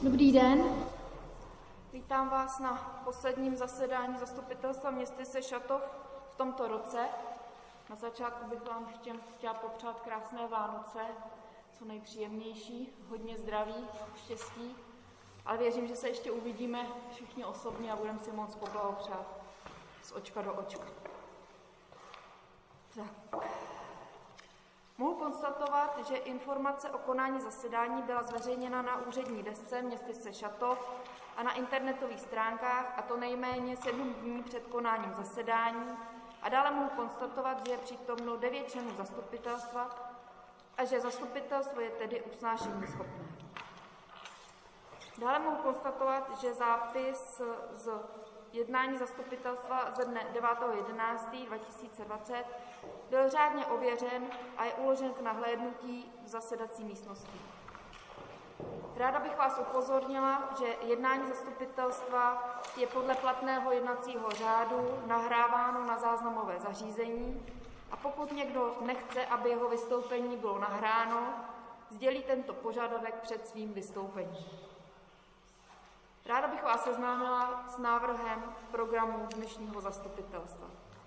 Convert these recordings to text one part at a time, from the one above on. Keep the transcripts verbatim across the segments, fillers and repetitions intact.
Dobrý den. Vítám vás na posledním zasedání Zastupitelstva městyse Šatov v tomto roce. Na začátku bych vám chtěl, chtěla popřát krásné Vánoce, co nejpříjemnější, hodně zdraví, štěstí, ale věřím, že se ještě uvidíme všichni osobně a budeme si moc poblahopřát z očka do očka. Tak. Mohu konstatovat, že informace o konání zasedání byla zveřejněna na úřední desce městyse Šatov a na internetových stránkách, a to nejméně sedm dní před konáním zasedání. A dále mohu konstatovat, že je přítomno devět členů zastupitelstva a že zastupitelstvo je tedy usnášení schopné. Dále mohu konstatovat, že zápis z jednání zastupitelstva ze dne devátého jedenáctého dva tisíce dvacet byl řádně ověřen a je uložen k nahlédnutí v zasedací místnosti. Ráda bych vás upozornila, že jednání zastupitelstva je podle platného jednacího řádu nahráváno na záznamové zařízení a pokud někdo nechce, aby jeho vystoupení bylo nahráno, sdělí tento požadavek před svým vystoupením. Ráda bych vás seznámila s návrhem programu dnešního zastupitelstva.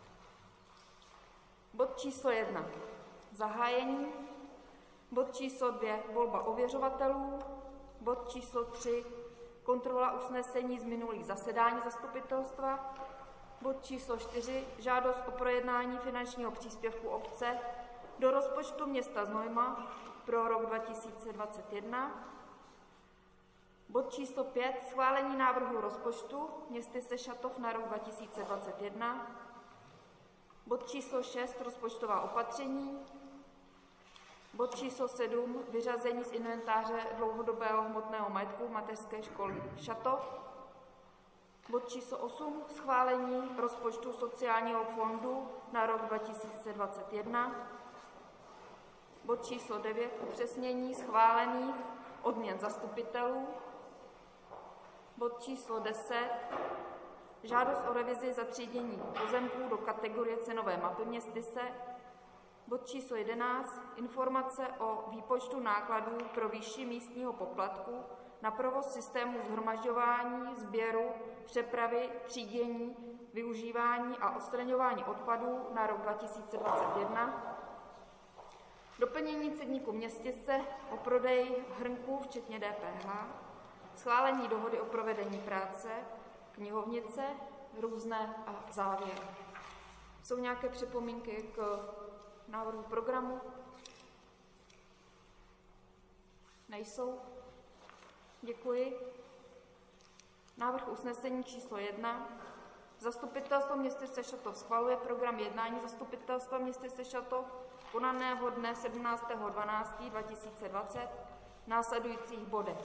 Bod číslo jedna. Zahájení. Bod číslo dvě. Volba ověřovatelů. Bod číslo tři. Kontrola usnesení z minulých zasedání zastupitelstva. Bod číslo čtyři. Žádost o projednání finančního příspěvku obce do rozpočtu města Znojma pro rok dva tisíce dvacet jedna. Bod číslo pět. Schválení návrhu rozpočtu městyse Šatov na rok dva tisíce dvacet jedna. Bod číslo šest. Rozpočtová opatření. Bod číslo sedm. Vyřazení z inventáře dlouhodobého hmotného majetku mateřské školy Šatov. Bod číslo osm. Schválení rozpočtu sociálního fondu na rok dva tisíce dvacet jedna. Bod číslo devět. Upřesnění schválených odměn zastupitelů. Bod číslo deset. Žádost o revizi zatřídění pozemků do kategorie cenové mapy městyse. Bod číslo jedenáct. Informace o výpočtu nákladů pro výši místního poplatku na provoz systému shromažďování, sběru, přepravy, třídění, využívání a odstraňování odpadů na rok dva tisíce dvacet jedna. Doplnění cedníku městyse o prodeji hrnků včetně D P H. Schválení dohody o provedení práce, knihovnice, různé a závěr. Jsou nějaké připomínky k návrhu programu? Nejsou? Děkuji. Návrh usnesení číslo jedna. Zastupitelstvo městyse Šatov schvaluje program jednání zastupitelstva městyse Šatov konaného dne sedmnáctého dvanáctého dva tisíce dvacet v následujících bodech.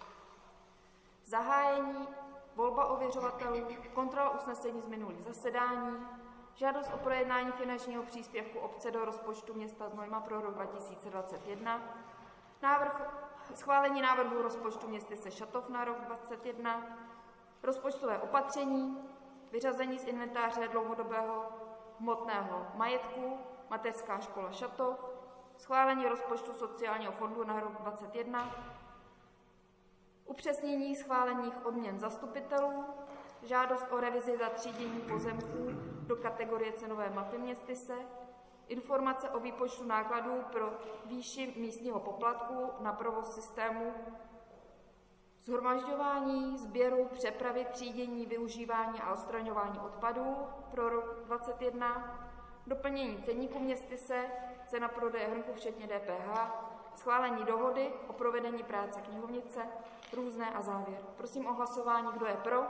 Zahájení, volba ověřovatelů, kontrola usnesení z minulých zasedání, žádost o projednání finančního příspěvku obce do rozpočtu města Znojma pro rok dva tisíce dvacet jedna, návrh, schválení návrhu rozpočtu městyse Šatov na rok dvacet jedna, rozpočtové opatření, vyřazení z inventáře dlouhodobého hmotného majetku, mateřská škola Šatov, schválení rozpočtu sociálního fondu na rok dvacet jedna, upřesnění schválených odměn zastupitelů, žádost o revizi zatřídění pozemků do kategorie cenové mapy městyse, informace o výpočtu nákladů pro výši místního poplatku na provoz systému shromažďování, sběru, přepravy, třídění, využívání a odstraňování odpadů pro rok dvacet jedna, doplnění ceníku městyse, cena prodeje hrnku včetně D P H, schválení dohody o provedení práce knihovnice, různé a závěr. Prosím o hlasování, kdo je pro.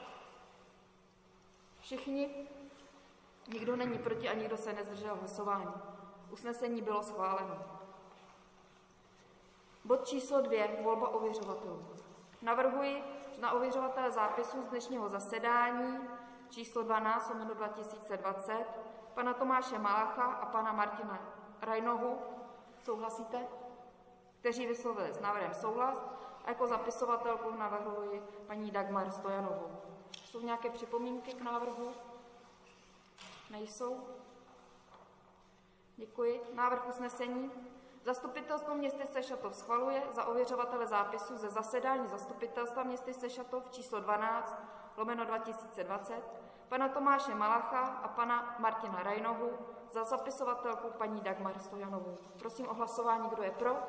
Všichni? Nikdo není proti a nikdo se nezdržel hlasování. Usnesení bylo schváleno. Bod číslo dvě. Volba ověřovatelů. Navrhuji na ověřovatele zápisu z dnešního zasedání číslo dvanáct lomeno dva tisíce dvacet pana Tomáše Malacha a pana Martina Rajnohu. Souhlasíte? Kteří vyslovili s návrhem souhlas. A jako zapisovatelku navrhuji paní Dagmar Stojanovou. Jsou nějaké připomínky k návrhu? Nejsou? Děkuji. Návrh usnesení. Zastupitelstvo města Sešatov schvaluje za ověřovatele zápisu ze zasedání zastupitelstva města Sešatov číslo dvanáct lomeno dva tisíce dvacet pana Tomáše Malacha a pana Martina Rajnohu, za zapisovatelku paní Dagmar Stojanovou. Prosím o hlasování, kdo je pro.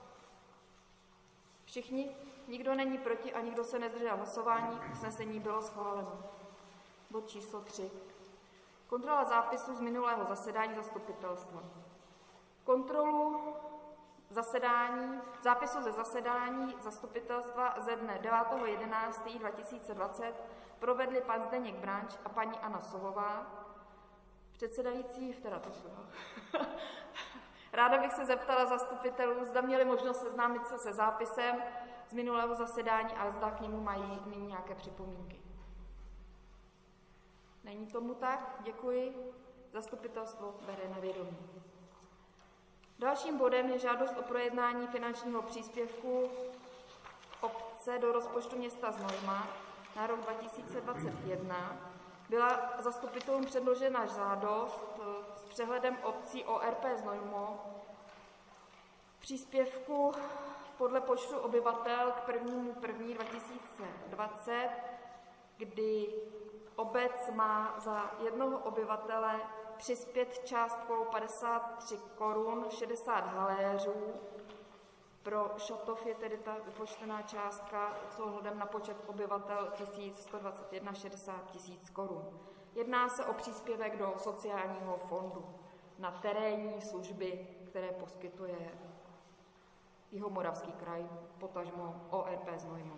Všichni? Nikdo není proti a nikdo se nezdržel hlasování. Usnesení bylo schváleno. Bod číslo tři. Kontrola zápisu z minulého zasedání zastupitelstva. Kontrolu zasedání, zápisu ze zasedání zastupitelstva ze dne devátého jedenáctého dva tisíce dvacet provedli pan Zdeněk Branč a paní Anna Sohová. Předsedající, teda to jsou. Ráda bych se zeptala zastupitelů, zda měli možnost seznámit se se zápisem z minulého zasedání a zda k němu mají nyní nějaké připomínky. Není tomu tak? Děkuji. Zastupitelstvo bere na vědomí. Dalším bodem je žádost o projednání finančního příspěvku obce do rozpočtu města Znojma na rok dva tisíce dvacet jedna. Byla zastupitelům předložena žádost s přehledem obcí O R P Znojmo příspěvku podle počtu obyvatel k prvnímu první dva tisíce dvacet, kdy obec má za jednoho obyvatele přispět částkou padesát tři korun šedesát haléřů. Pro Šatov je tedy ta vypočtená částka s ohledem na počet obyvatel tisíc sto dvacet jedna šedesát tisíc korun. Jedná se o příspěvek do sociálního fondu na terénní služby, které poskytuje Jihomoravský kraj, potažmo O R P Znojmo.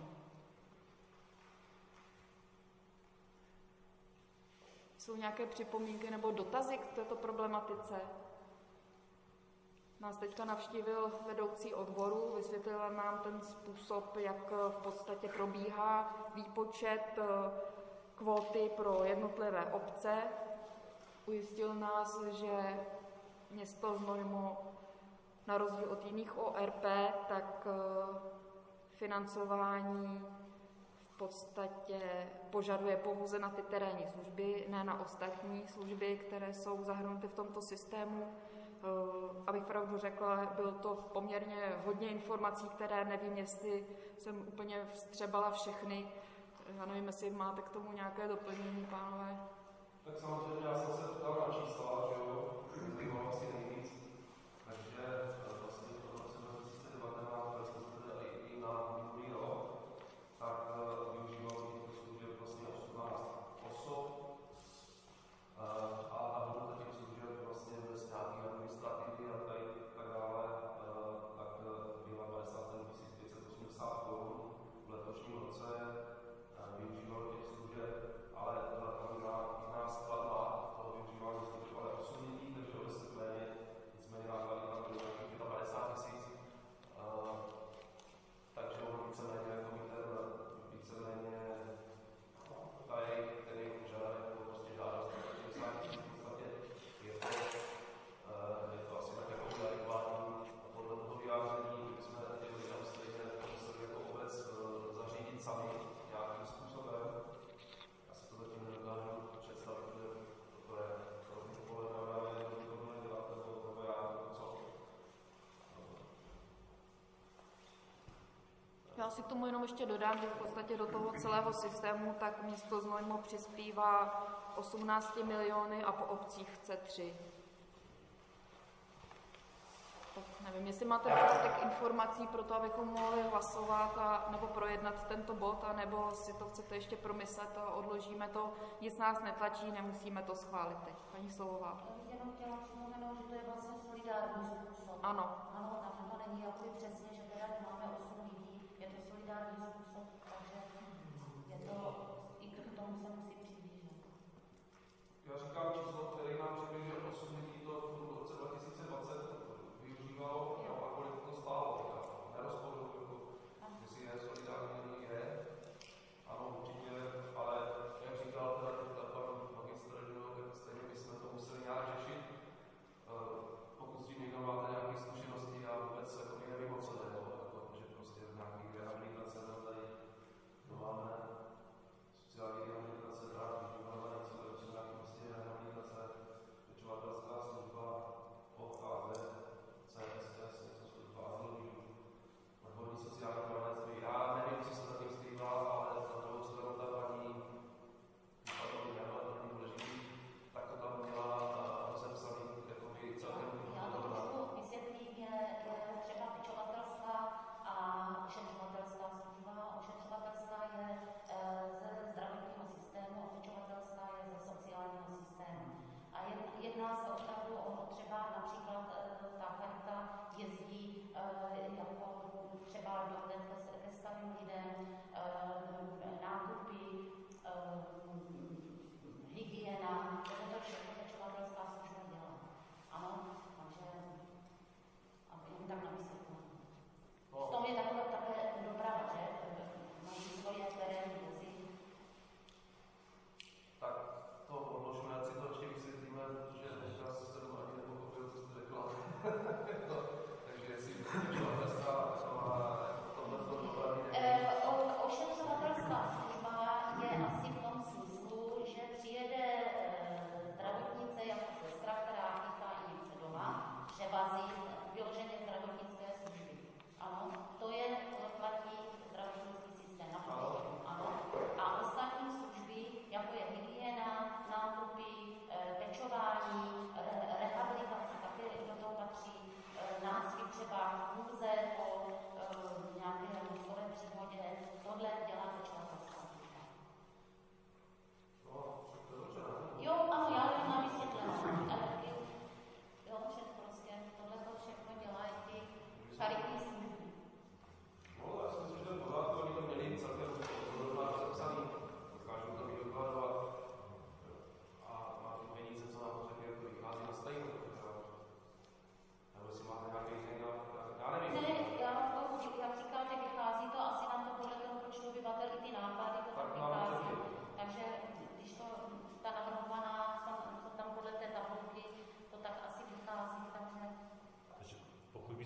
Jsou nějaké připomínky nebo dotazy k této problematice? Nás teďka navštívil vedoucí odboru, vysvětlil nám ten způsob, jak v podstatě probíhá výpočet kvóty pro jednotlivé obce. Ujistil nás, že město Znojmo na rozdíl od jiných O R P, tak financování v podstatě požaduje pouze na ty terénní služby, ne na ostatní služby, které jsou zahrnuty v tomto systému. Abych pravdu řekla, bylo to poměrně hodně informací, které nevím, jestli jsem úplně vstřebala všechny. Já nevím, jestli máte k tomu nějaké doplnění, pánové. Tak samozřejmě, já jsem se ptal na čísla, že jo, zajímalo asi nejvíc. Takže vlastně v roce dva tisíce devatenáct, když jsme se teda i na minulý rok, tak využívalo těchto služeb vlastně osmnáct osob a hodnota těch služeb vlastně bez nějaké administrativy a tady tak dále, tak byla padesát sedm tisíc pět set osmdesát korun v letošním roce. Využívalo těch služeb, ale ta jiná skladba toho využívání služeb ale osm lidí, takže o deset méně, nicméně náklady tam byly nějakých padesát tisíc. Takže ono víceméně jako by ten víceméně tady, který požadavek nebo prostě žádost šedesát tisíc v podstatě je to, je to asi tak jako adekvátní podle toho vyjádření, kdyby jsme těch lidem stejně museli jako obec zařídit sami nějakým způsobem. Já si to zatím nedokážu představit, že to je rovný pohled na dále, nebo to bude dělat, nebo to já, nebo co. Já si k tomu jenom ještě dodám, že v podstatě do toho celého systému tak město Znojmo přispívá osmnáct miliony a po obcích chce tři. Tak nevím, jestli máte dostatek informací pro to, abychom mohli hlasovat a, nebo projednat tento bod, a nebo si to chcete ještě promyslet a odložíme to. Nic nás netlačí, nemusíme to schválit teď. Paní Solová. Já bych jenom chtěla připomenout, že to je vlastně solidární způsob. Ano. Ano, takže to není jakoby přesně, že teda máme osm lidí, je to solidární způsob, takže je to, i k tomu se musí přiblížit. Já říkám číslo, které nám řekli, že osm lidí to v roce dva tisíce dvacet využívalo, no a kolik to stálo, nerozporuju, jestli je solidární je, ano určitě, ale jak říkal teda pan magistr, že stejně bychom to museli nějak řešit. Pokud s tím někdo máte nějaké zkušenosti, já vůbec jako nevím o co jde, že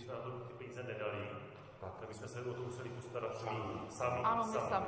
jsme na to ty peníze nedali, tak my jsme se o to museli postarat sami. Ano, my sami.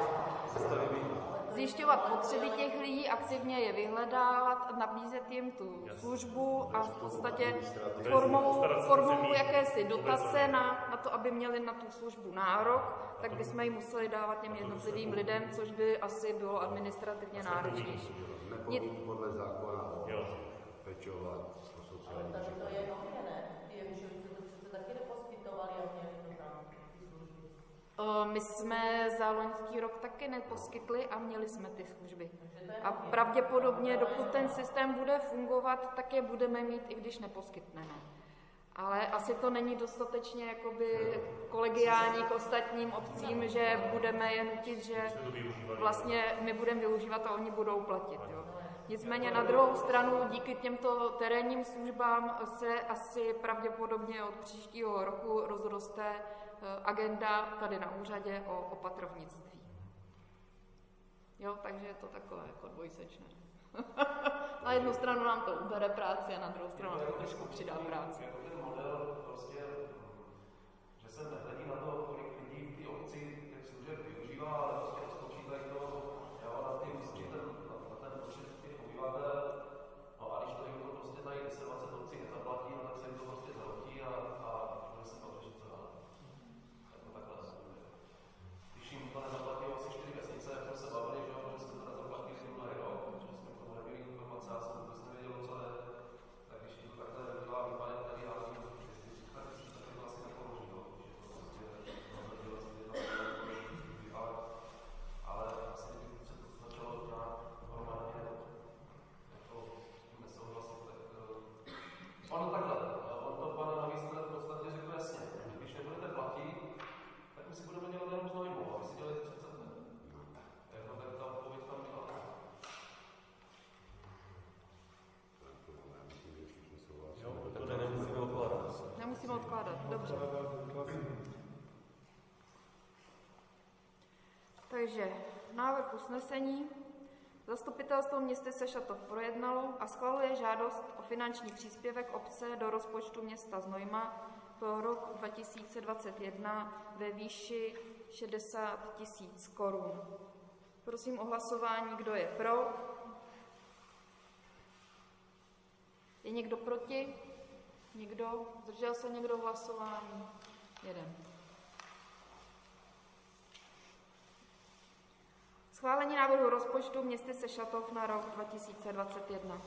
Zjišťovat potřeby těch lidí, aktivně je vyhledávat, nabízet jim tu službu a v podstatě formou, formou jakési dotace na, na to, aby měli na tu službu nárok, tak bychom ji museli dávat těm jednotlivým lidem, což by asi bylo administrativně náročnější. Nepovinný podle zákona o pečovat o sociální. Ale tady to je nově, ne? Ty Jevišovice to přece taky neposkytovali a měli to tam ty služby. My jsme za loňský rok taky neposkytli a měli jsme ty služby. A pravděpodobně, dokud ten systém bude fungovat, tak je budeme mít, i když neposkytneme. Ale asi to není dostatečně jakoby kolegiální k ostatním obcím, že budeme je nutit, že vlastně my budeme využívat a oni budou platit. Jo. Nicméně na druhou stranu díky těmto terénním službám se asi pravděpodobně od příštího roku rozroste agenda tady na úřadě o opatrovnictví. Jo, takže je to takové jako dvojsečné. Na jednu stranu nám to ubere práci a na druhou stranu nám to trošku přidá práci. Jako ten model prostě, že se nehledí na to, kolik lidí v té obci těch služeb využívá, ale prostě spočítají to, jo, na ty ten, na ten počet těch obyvatel, no a když to jim to prostě tady deset dvacet obcí nezaplatí, no tak se jim to prostě zhrotí a, a bude se to řešit co dál. Jako takhle. Když jim to nezaplatí asi čtyři vesnice, jak jsme se bavili, že, že se to nezaplatí minulý rok, že jsme k tomu neměli informace, já jsem vůbec nevěděl, co je, tak když jim to takhle nedělá vypadá, tady já nevím, tak to asi nepoloží, no, že to prostě rozhodilo se jedna ale asi kdyby se to začalo nějak hromadně jako nesouhlasit, tak ono takhle, on to pan magistr v podstatě řekl jasně, když nebudete platit, tak my si budeme dělat jenom s nojmou, a vy si dělejte, co chcete. Jako tak ta odpověď tam byla. Jo, to nemusíme odkládat. Nemusíme odkládat, dobře. Takže návrh usnesení. Zastupitelstvo města Sešatov projednalo a schvaluje žádost o finanční příspěvek obce do rozpočtu města Znojma pro rok dva tisíce dvacet jedna ve výši šedesát tisíc korun. Prosím o hlasování, kdo je pro. Je někdo proti? Nikdo? Zdržel se někdo hlasování? Jeden. Schválení návrhu rozpočtu města Sešatov na rok dva tisíce dvacet jedna.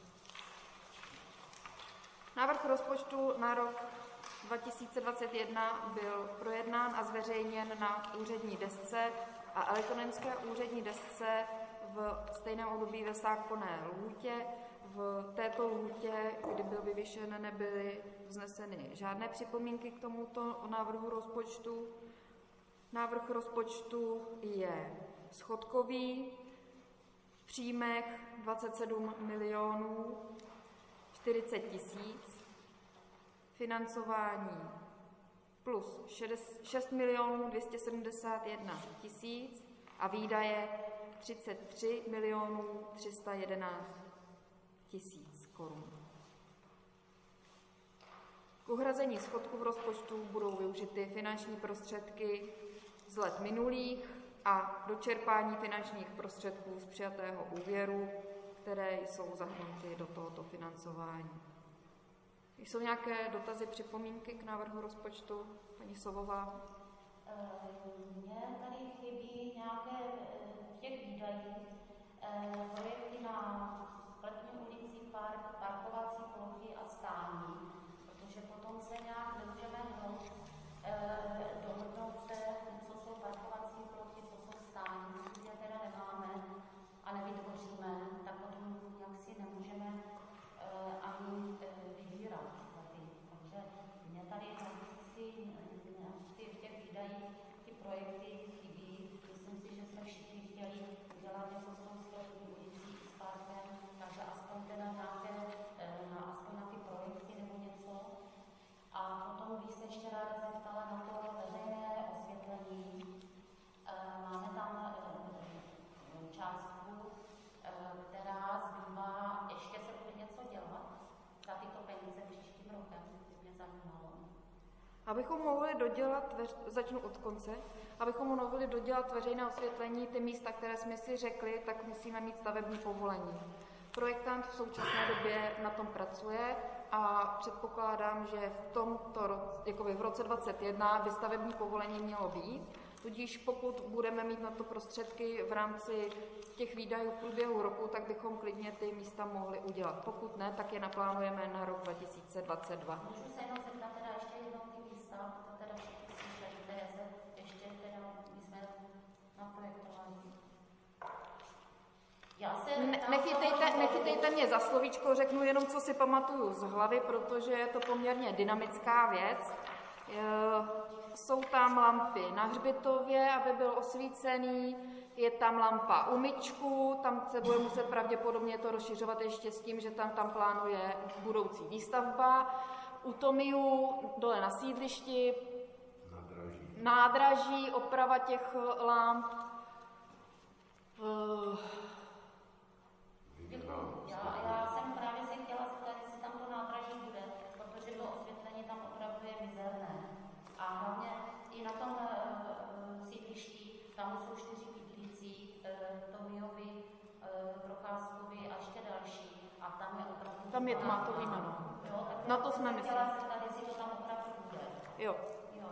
Návrh rozpočtu na rok dva tisíce dvacet jedna byl projednán a zveřejněn na úřední desce a elektronické úřední desce v stejném období ve zákonné lhůtě. V této lhůtě, kdy byl vyvěšen, nebyly vzneseny žádné připomínky k tomuto návrhu rozpočtu. Návrh rozpočtu je schodkový, v příjmech dvacet sedm milionů čtyřicet tisíc, financování plus šest milionů dvě stě sedmdesát jedna tisíc a výdaje třicet tři milionů tři sta jedenáct tisíc korun. K uhrazení schodku v rozpočtu budou využity finanční prostředky z let minulých a dočerpání finančních prostředků z přijatého úvěru, které jsou zahrnuty do tohoto financování. Jsou nějaké dotazy, připomínky k návrhu rozpočtu? Paní Sovová. Mně tady chybí nějaké v těch výdajích projekty na Sklepní ulici, park, parkovací plochy a stání, protože potom se nějak nemůžeme hnout, dohodnout se, co jsou parkovací plochy, co jsou stání, protože teda nemáme a nevytvoříme, tak potom jaksi nemůžeme ani vybírat za ty. Takže mě tady v těch výdajích ty projekty chybí. Myslím si, že jsme všichni chtěli udělat něco s tou Sklepní ulicí i s parkem, takže aspoň teda nějaké, na, aspoň na ty projekty nebo něco. A potom bych se ještě ráda zeptala na to veřejné osvětlení. Máme tam částku, která zbývá, ještě se bude něco dělat za tyto peníze příštím rokem, by mě zajímalo. Abychom mohli dodělat, veř... začnu od konce, abychom mohli dodělat veřejné osvětlení, ty místa, které jsme si řekli, tak musíme mít stavební povolení. Projektant v současné době na tom pracuje a předpokládám, že v tomto roce, jakoby v roce dvacet jedna by stavební povolení mělo být. Tudíž pokud budeme mít na to prostředky v rámci těch výdajů v průběhu roku, tak bychom klidně ty místa mohli udělat. Pokud ne, tak je naplánujeme na rok dva tisíce dvacet dva. Můžu se jenom zeptat teda ještě jednou ty místa, to teda všichni slyšeli, které se ještě teda my jsme naprojektovali. Já se Ne, nechytejte, nechytejte mě za slovíčko, řeknu jenom, co si pamatuju z hlavy, protože je to poměrně dynamická věc. Jsou tam lampy na hřbitově, aby byl osvícený, je tam lampa u myčku, tam se bude muset pravděpodobně to rozšiřovat ještě s tím, že tam, tam plánuje budoucí výstavba. U Tomiu dole na sídlišti, Nádraží. nádraží, oprava těch lamp. Já, já jsem právě se chtěla zeptat, jestli tam to nádraží bude, protože to osvětlení tam opravdu je mizerné. A hlavně i na tom uh, sídlišti, tam jsou čtyři bydlící, uh, Tomiovi, uh, Procházkovi a ještě další. A tam je opravdu... Tam je tma, to víme, no. Jo, tak Na to jsme mysleli. chtěla zeptat, jestli to tam opravdu bude. Jo. Jo.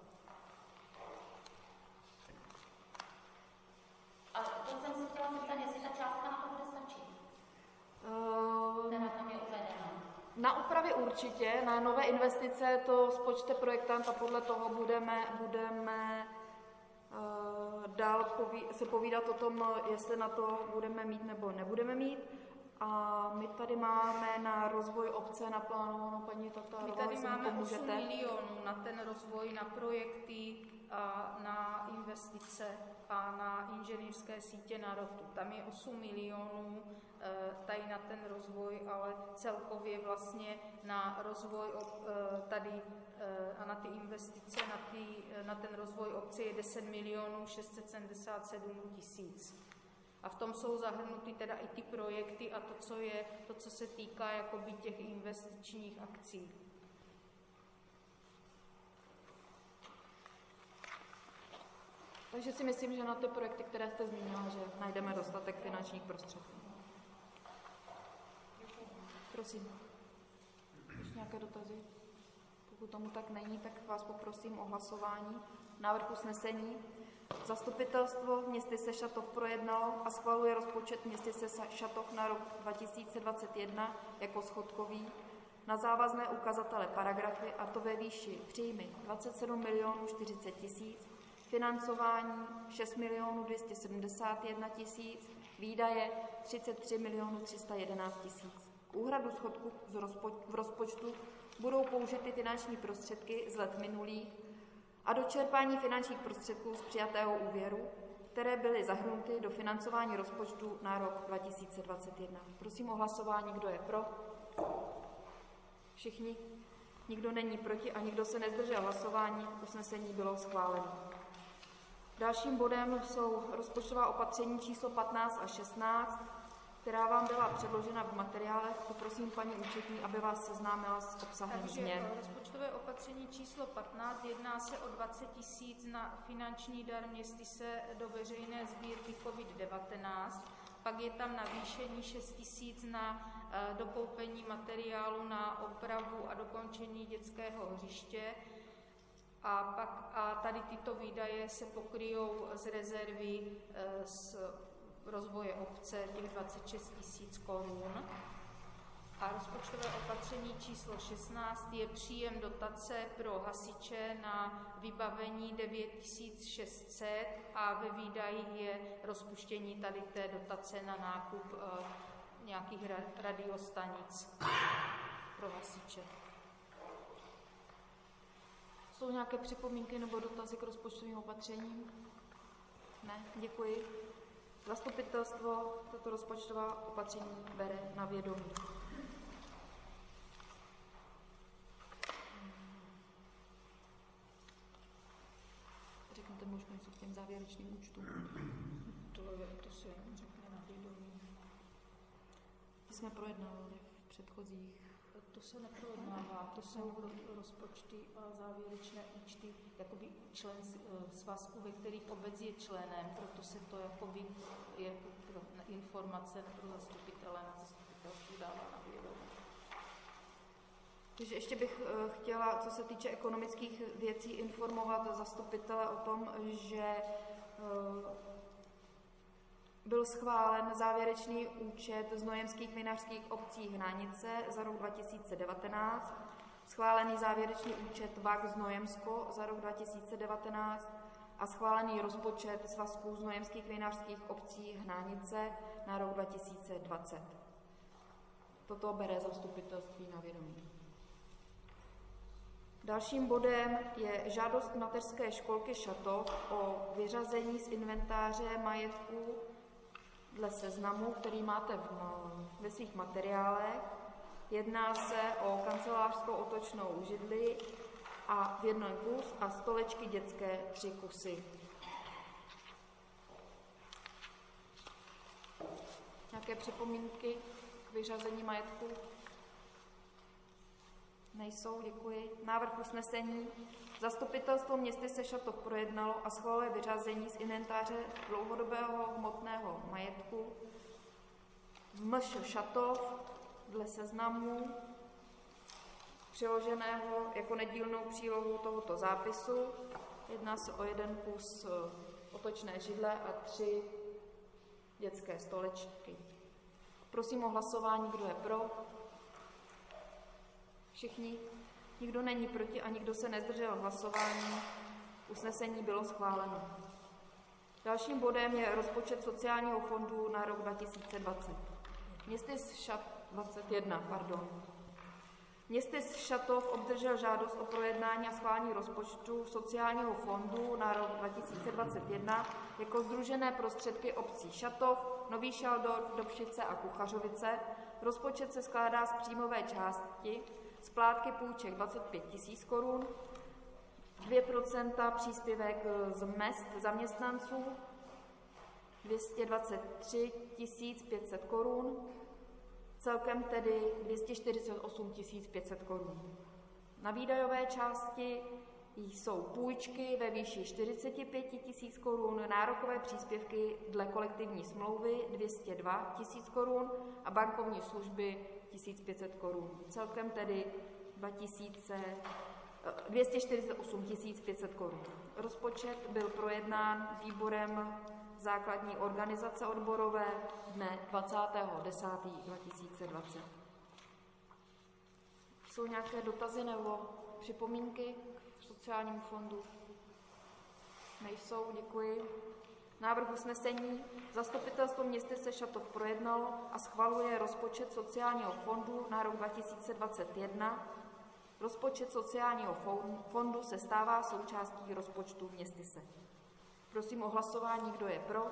A to jsem se chtěla zeptat, jestli ta částka na to bude stačit. Uh, Která tam je uvedena. Na úpravy určitě, na nové investice to spočte projektant a podle toho budeme, budeme uh, dál poví, se povídat o tom, jestli na to budeme mít nebo nebudeme mít. A my tady máme na rozvoj obce naplánováno, paní Tatárová, My tady jestli máme pomůžete. osm milionů na ten rozvoj, na projekty, a na investice a na inženýrské sítě na rotu. Tam je osm milionů tady na ten rozvoj, ale celkově vlastně na rozvoj tady a na ty investice, na, ty, na ten rozvoj obce je deset milionů šest set sedmdesát sedm tisíc. A v tom jsou zahrnuty teda i ty projekty a to, co je, to, co se týká jakoby těch investičních akcí. Takže si myslím, že na ty projekty, které jste zmínila, že najdeme dostatek finančních prostředků. Prosím. Ještě nějaké dotazy? Pokud tomu tak není, tak vás poprosím o hlasování. Návrh usnesení. Zastupitelstvo městyse Šatov projednalo a schvaluje rozpočet městyse Šatov na rok dva tisíce dvacet jedna jako schodkový na závazné ukazatele paragrafy, a to ve výši příjmy dvacet sedm milionů čtyřicet tisíc, financování šest milionů dvě stě sedmdesát jedna tisíc, výdaje třicet tři milionů tři sta jedenáct tisíc. K úhradu schodku z rozpoč- v rozpočtu budou použity finanční prostředky z let minulých a do čerpání finančních prostředků z přijatého úvěru, které byly zahrnuty do financování rozpočtu na rok dva tisíce dvacet jedna. Prosím o hlasování, kdo je pro. Všichni? Nikdo není proti a nikdo se nezdržel hlasování. Usnesení bylo schváleno. Dalším bodem jsou rozpočtová opatření číslo patnáct a šestnáct, která vám byla předložena v materiálech. Poprosím paní účetní, aby vás seznámila s obsahem Takže změn. rozpočtové opatření číslo patnáct jedná se o dvacet tisíc na finanční dar městyse do veřejné sbírky covid devatenáct. Pak je tam navýšení šest tisíc na uh, dokoupení materiálu na opravu a dokončení dětského hřiště. A, pak, a tady tyto výdaje se pokryjou z rezervy uh, z rozvoje obce těch dvacet šest tisíc korun. A rozpočtové opatření číslo šestnáct je příjem dotace pro hasiče na vybavení devět tisíc šest set a ve výdajích je rozpuštění tady té dotace na nákup uh, nějakých ra- radiostanic pro hasiče. Jsou nějaké připomínky nebo dotazy k rozpočtovým opatřením? Ne, děkuji. Zastupitelstvo tato rozpočtová opatření bere na vědomí. Řeknete možná něco k těm závěrečným účtům. To, to se jenom řekne na vědomí. Ty jsme projednávali v předchozích To se neprojednává, to jsou rozpočty a závěrečné účty jakoby člen svazku, ve kterých obec je členem, proto se to jakoby je pro informace pro zastupitele na zastupitelstvu dává na vědomí. Takže ještě bych chtěla, co se týče ekonomických věcí, informovat zastupitele o tom, že byl schválen závěrečný účet znojemských vinařských obcí Hnanice za rok dva tisíce devatenáct, schválený závěrečný účet V A K Znojemsko za rok dva tisíce devatenáct a schválený rozpočet svazků znojemských vinařských obcí Hnanice na rok dva tisíce dvacet. Toto bere zastupitelství na vědomí. Dalším bodem je žádost mateřské školky Šatov o vyřazení z inventáře majetku dle seznamu, který máte v, ve svých materiálech. Jedná se o kancelářskou otočnou židli a v jeden kus a stolečky dětské tři kusy. Nějaké připomínky k vyřazení majetku? Nejsou, děkuji. Návrh usnesení. Zastupitelstvo městyse Šatov projednalo a schvaluje vyřazení z inventáře dlouhodobého hmotného majetku M Š Šatov dle seznamu přiloženého jako nedílnou přílohu tohoto zápisu. Jedná se o jeden kus otočné židle a tři dětské stolečky. Prosím o hlasování, kdo je pro. Všichni? Nikdo není proti a nikdo se nezdržel hlasování. Usnesení bylo schváleno. Dalším bodem je rozpočet sociálního fondu na rok dva tisíce dvacet. Městys Šat... dvacet jedna, pardon. Městys Šatov obdržel žádost o projednání a schválení rozpočtu sociálního fondu na rok dva tisíce dvacet jedna jako sdružené prostředky obcí Šatov, Nový Šaldor, Dobšice a Kuchařovice. Rozpočet se skládá z příjmové části splátky půjček dvacet pět tisíc korun, dvě procenta příspěvek z mezd zaměstnanců dvě stě dvacet tři tisíc pět set korun, celkem tedy dvě stě čtyřicet osm tisíc pět set korun. Na výdajové části jsou půjčky ve výši čtyřicet pět tisíc korun, nárokové příspěvky dle kolektivní smlouvy dvě stě dva tisíc korun a bankovní služby tisíc pět set korun. Celkem tedy dvě stě čtyřicet osm tisíc pět set korun. Rozpočet byl projednán výborem základní organizace odborové dne dvacátého desátého dva tisíce dvacet. Jsou nějaké dotazy nebo připomínky k sociálnímu fondu? Nejsou, děkuji. Návrh usnesení. Zastupitelstvo městyse Šatov projednalo a schvaluje rozpočet sociálního fondu na rok dva tisíce dvacet jedna. Rozpočet sociálního fondu se stává součástí rozpočtu městyse. Prosím o hlasování, kdo je pro.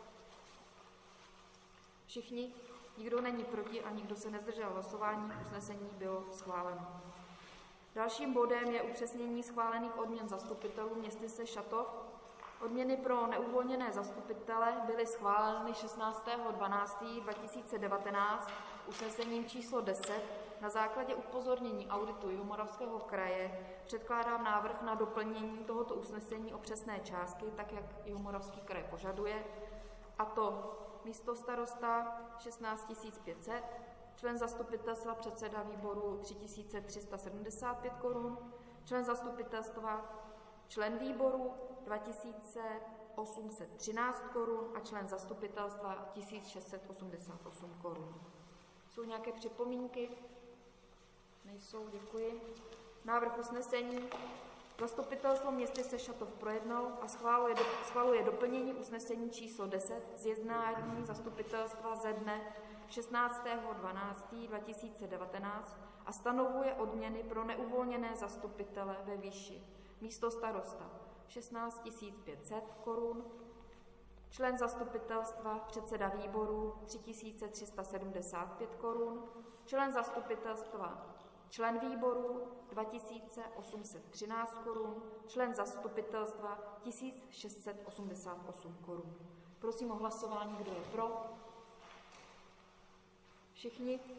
Všichni? Nikdo není proti a nikdo se nezdržel hlasování. Usnesení bylo schváleno. Dalším bodem je upřesnění schválených odměn zastupitelů městyse Šatov. Odměny pro neuvolněné zastupitele byly schváleny šestnáctého dvanáctého dva tisíce devatenáct usnesením číslo deset. Na základě upozornění auditu Jihomoravského kraje předkládám návrh na doplnění tohoto usnesení o přesné částky, tak jak Jihomoravský kraj požaduje, a to místo starosta šestnáct tisíc pět set, člen zastupitelstva předseda výboru tři tisíce tři sta sedmdesát pět korun, člen zastupitelstva člen výboru dva tisíce osm set třináct korun a člen zastupitelstva tisíc šest set osmdesát osm korun. Jsou nějaké připomínky? Nejsou, děkuji. Návrh usnesení. Zastupitelstvo městyse Šatov projednal a schvaluje, do, schvaluje doplnění usnesení číslo deset z jednání zastupitelstva ze dne šestnáctého dvanáctého dva tisíce devatenáct a stanovuje odměny pro neuvolněné zastupitele ve výši místo starosta šestnáct tisíc pět set korun, člen zastupitelstva předseda výboru tři tisíce tři sta sedmdesát pět korun, člen zastupitelstva člen výboru dva tisíce osm set třináct korun, člen zastupitelstva tisíc šest set osmdesát osm korun. Prosím o hlasování, kdo je pro. Všichni?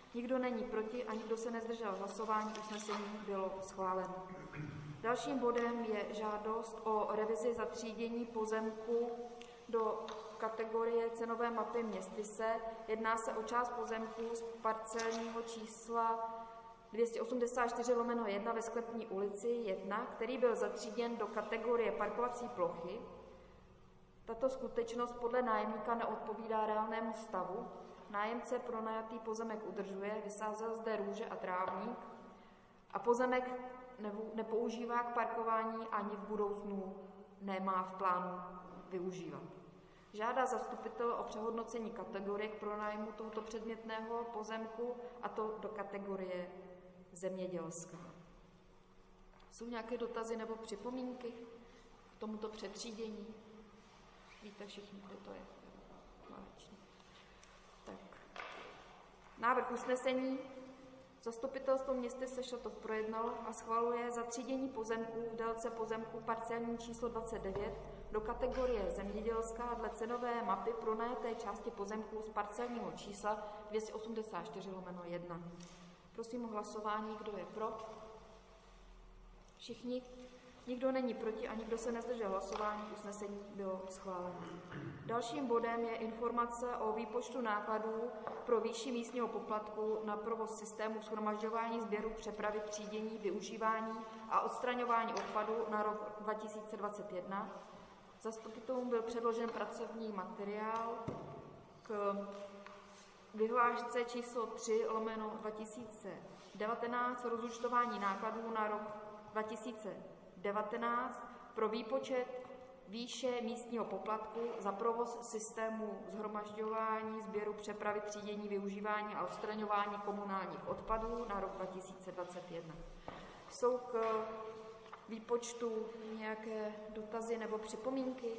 Nikdo není proti a nikdo se nezdržel hlasování, usnesení bylo schváleno. Dalším bodem je žádost o revizi zatřídění pozemku do kategorie cenové mapy Městyse. Jedná se o část pozemku z parcelního čísla dvě stě osmdesát čtyři lomeno jedna ve Sklepní ulici jedna, který byl zatříděn do kategorie parkovací plochy. Tato skutečnost podle nájemníka neodpovídá reálnému stavu. Nájemce pronajatý pozemek udržuje, vysázel zde růže a trávník a pozemek nepoužívá k parkování ani v budoucnu nemá v plánu využívat. Žádá zastupitel o přehodnocení kategorie k pronájmu tohoto předmětného pozemku, a to do kategorie zemědělská. Jsou nějaké dotazy nebo připomínky k tomuto přetřídění? Víte všichni, kdo to je? Válečný. Tak. Návrh usnesení. Zastupitelstvo města Sešatov projednalo a schvaluje zatřídění pozemků v délce pozemku parcelní číslo dvacet devět do kategorie zemědělská dle cenové mapy pronajaté části pozemků z parcelního čísla dvě stě osmdesát čtyři lomeno jedna. Prosím o hlasování, kdo je pro. Všichni. Nikdo není proti a nikdo se nezdržel hlasování, usnesení bylo schváleno. Dalším bodem je informace o výpočtu nákladů pro výši místního poplatku na provoz systému shromažďování, sběru, přepravy, třídění, využívání a odstraňování odpadu na rok dva tisíce dvacet jedna. Zastupitelům byl předložen pracovní materiál k vyhlášce číslo tři lomeno dva tisíce devatenáct rozúčtování nákladů na rok dva tisíce devatenáct pro výpočet výše místního poplatku za provoz systému shromažďování, sběru, přepravy, třídění, využívání a odstraňování komunálních odpadů na rok dva tisíce dvacet jedna. Jsou k výpočtu nějaké dotazy nebo připomínky?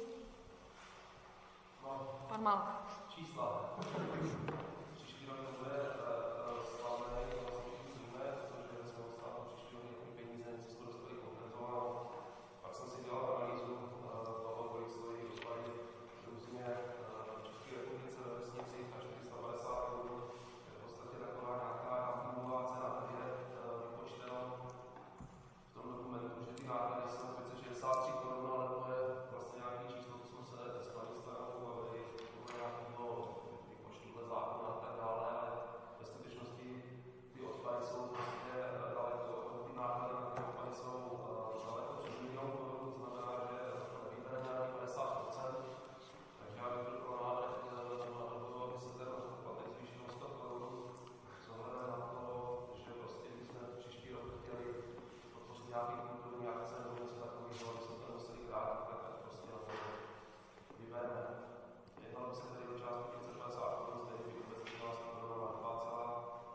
No, Pan Malach. Čísla. Příští rok to bude slavné, to vlastně víme, protože jsme dostali příští rok nějaký peníze, něco jsme dostali kompenzováno. Pak jsem si dělal analýzu toho, kolik stojí dopady různě v České republice ve vesnicích na čtyři sta padesát eur. Je v podstatě taková nějaká nulová cena, tady je vypočteno v tom dokumentu, že ty náklady jsou pět set šedesát tři korun, ale to je vlastně nějaký číslo, co jsme se s paní Starovou bavili, podle nějakého výpočtu dle zákona a tak dále, ale ve skutečnosti ty odpady jsou prostě daleko, ty náklady na ty odpady jsou daleko přes milion korun, to znamená, že vybere nějaký padesát procent, takže já bych byl pro návrh, aby se ten poplatek zvýšil o sto korun, s ohledem na to, že prostě my jsme příští rok chtěli podpořit nějaký kulturní akce nebo něco takového, aby jsme to museli krát, tak prostě na to vybereme. Jednalo by se tedy o částku pět set padesát korun, stejně by vůbec nebyla stanovena dva celá.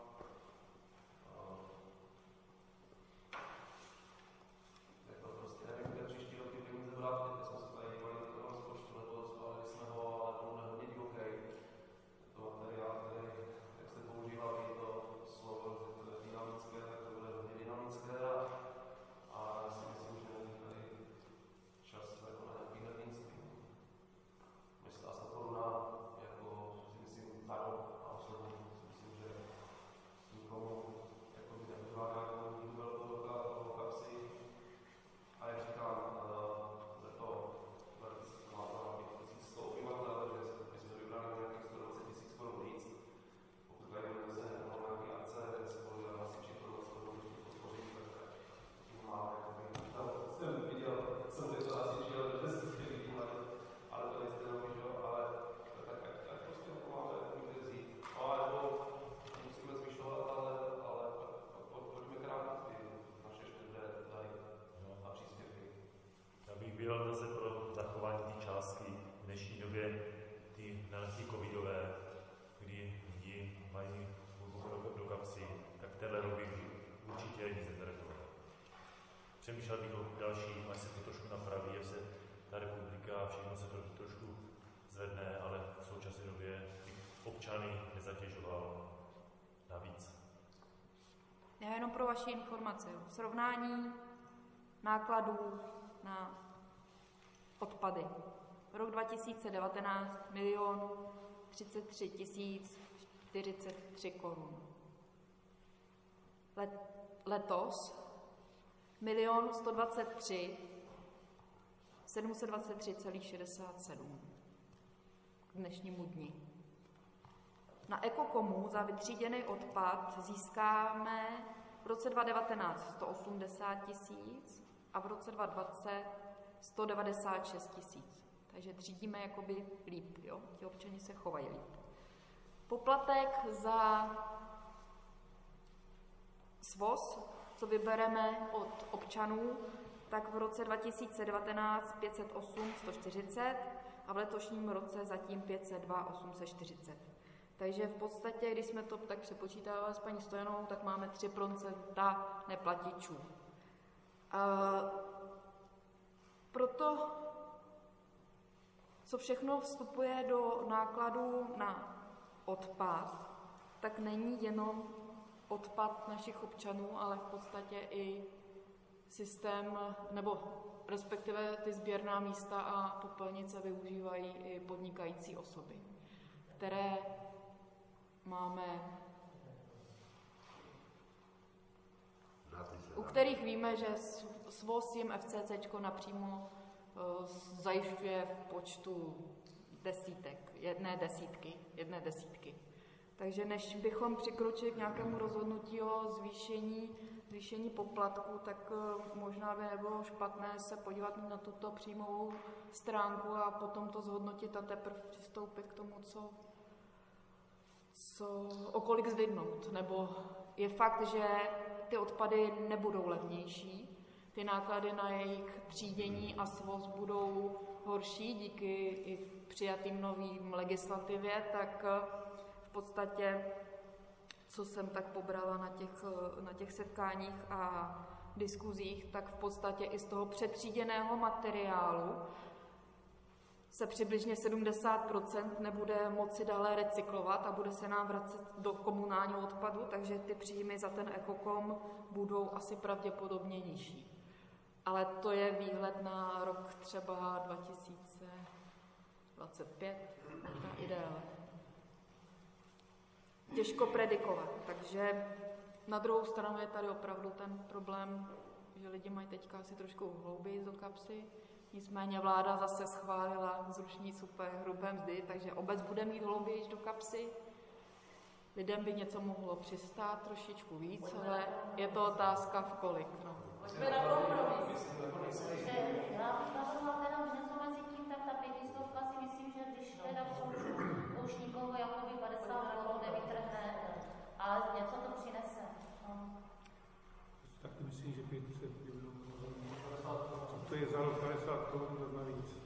Je to prostě, nevím, kde příští rok ty peníze brát, teď jsme se tady dívali do toho rozpočtu, nebo zvládli jsme ho, ale to bude hodně divoký. Je to materiál, který, jak se používá i to slovo, že to je dynamické, tak to bude hodně dynamické a, a já si myslím, že není tady čas jako na nějaký hrdinství. Myslá se koruna, jako si myslím, darou a osobně si myslím, že nikomu jako by nebyla nějakou nikdo velkou do kapsy. A jak říkám, je to velice, má to na tisíc sto obyvatel, že my jsme vybrali nějakých sto dvacet tisíc korun víc. Pokud tady budeme se nebo nějaké akce, kde se budou dělat hasiči pro dvacet korun podpořit, tak tím máme, jakoby, tam jsem viděl, jsem to hasiči, ale dnes jsem chtěl vidět, ale to nejste nový, že jo, ale tak jak prostě jako máme někde vzít. No a nebo musíme zvyšovat, ale, ale pojďme krátit ty naše štědré dary a příspěvky. Já bych byl zase pro zachování té částky v dnešní době, ty nelehké covidové, kdy lidi mají hluboko do, do kapsy, tak tenhle rok bych určitě nic nezaretoval. Přemýšlel bych o další, až se to trošku napraví, až se ta republika a všechno se to trošku zvedne, ale v současné době bych občany nezatěžoval navíc. Já jenom pro vaši informaci. Jo. Srovnání nákladů na odpady. Rok dva tisíce devatenáct milion třicet tři tisíc čtyřicet tři korun. Let, letos milion sto dvacet tři sedm set dvacet tři celá šedesát sedm k dnešnímu dni. Na Ekokomu za vytříděný odpad získáme v roce dva tisíce devatenáct sto osmdesát tisíc a v roce dva tisíce dvacet sto devadesát šest tisíc. Takže třídíme jakoby líp, jo? Ti občani se chovají líp. Poplatek za svoz, co vybereme od občanů, tak v roce dva tisíce devatenáct pět set osm sto čtyřicet a v letošním roce zatím pět set dva osm set čtyřicet. Takže v podstatě, když jsme to tak přepočítávali s paní Stojanovou, tak máme tři procenta neplatičů. A proto, co všechno vstupuje do nákladů na odpad, tak není jenom odpad našich občanů, ale v podstatě i systém, nebo respektive ty sběrná místa a popelnice využívají i podnikající osoby, které máme, u kterých víme, že svoz jim FCCčko napřímo uh, zajišťuje v počtu desítek, jedné desítky, jedné desítky. Takže než bychom přikročili k nějakému rozhodnutí o zvýšení, zvýšení poplatku, tak uh, možná by nebylo špatné se podívat na tuto příjmovou stránku a potom to zhodnotit a teprve přistoupit k tomu, co co, o kolik zvednout, nebo je fakt, že ty odpady nebudou levnější, ty náklady na jejich třídění a svoz budou horší díky i přijatým novým legislativě, tak v podstatě, co jsem tak pobrala na těch, na těch setkáních a diskuzích, tak v podstatě i z toho přetříděného materiálu se přibližně sedmdesát procent nebude moci dále recyklovat a bude se nám vracet do komunálního odpadu, takže ty příjmy za ten Ekokom budou asi pravděpodobně nižší. Ale to je výhled na rok třeba dva tisíce dvacet pět, možná i déle. Těžko predikovat, takže na druhou stranu je tady opravdu ten problém, že lidi mají teďka asi trošku hlouběji do kapsy. Nicméně vláda zase schválila zrušení superhrubé mzdy, takže obec bude mít hlouběji do kapsy. Lidem by něco mohlo přistát trošičku víc, ale je to otázka v kolik. No. Pojďme na kompromis. Já bych navrhla teda něco mezi tím, tak ta pětistovka si myslím, že když teda to už nikoho jakoby padesát korun nevytrhne, ale něco to přinese. No. Tak myslím, že pět set to je za rok padesát korun navíc.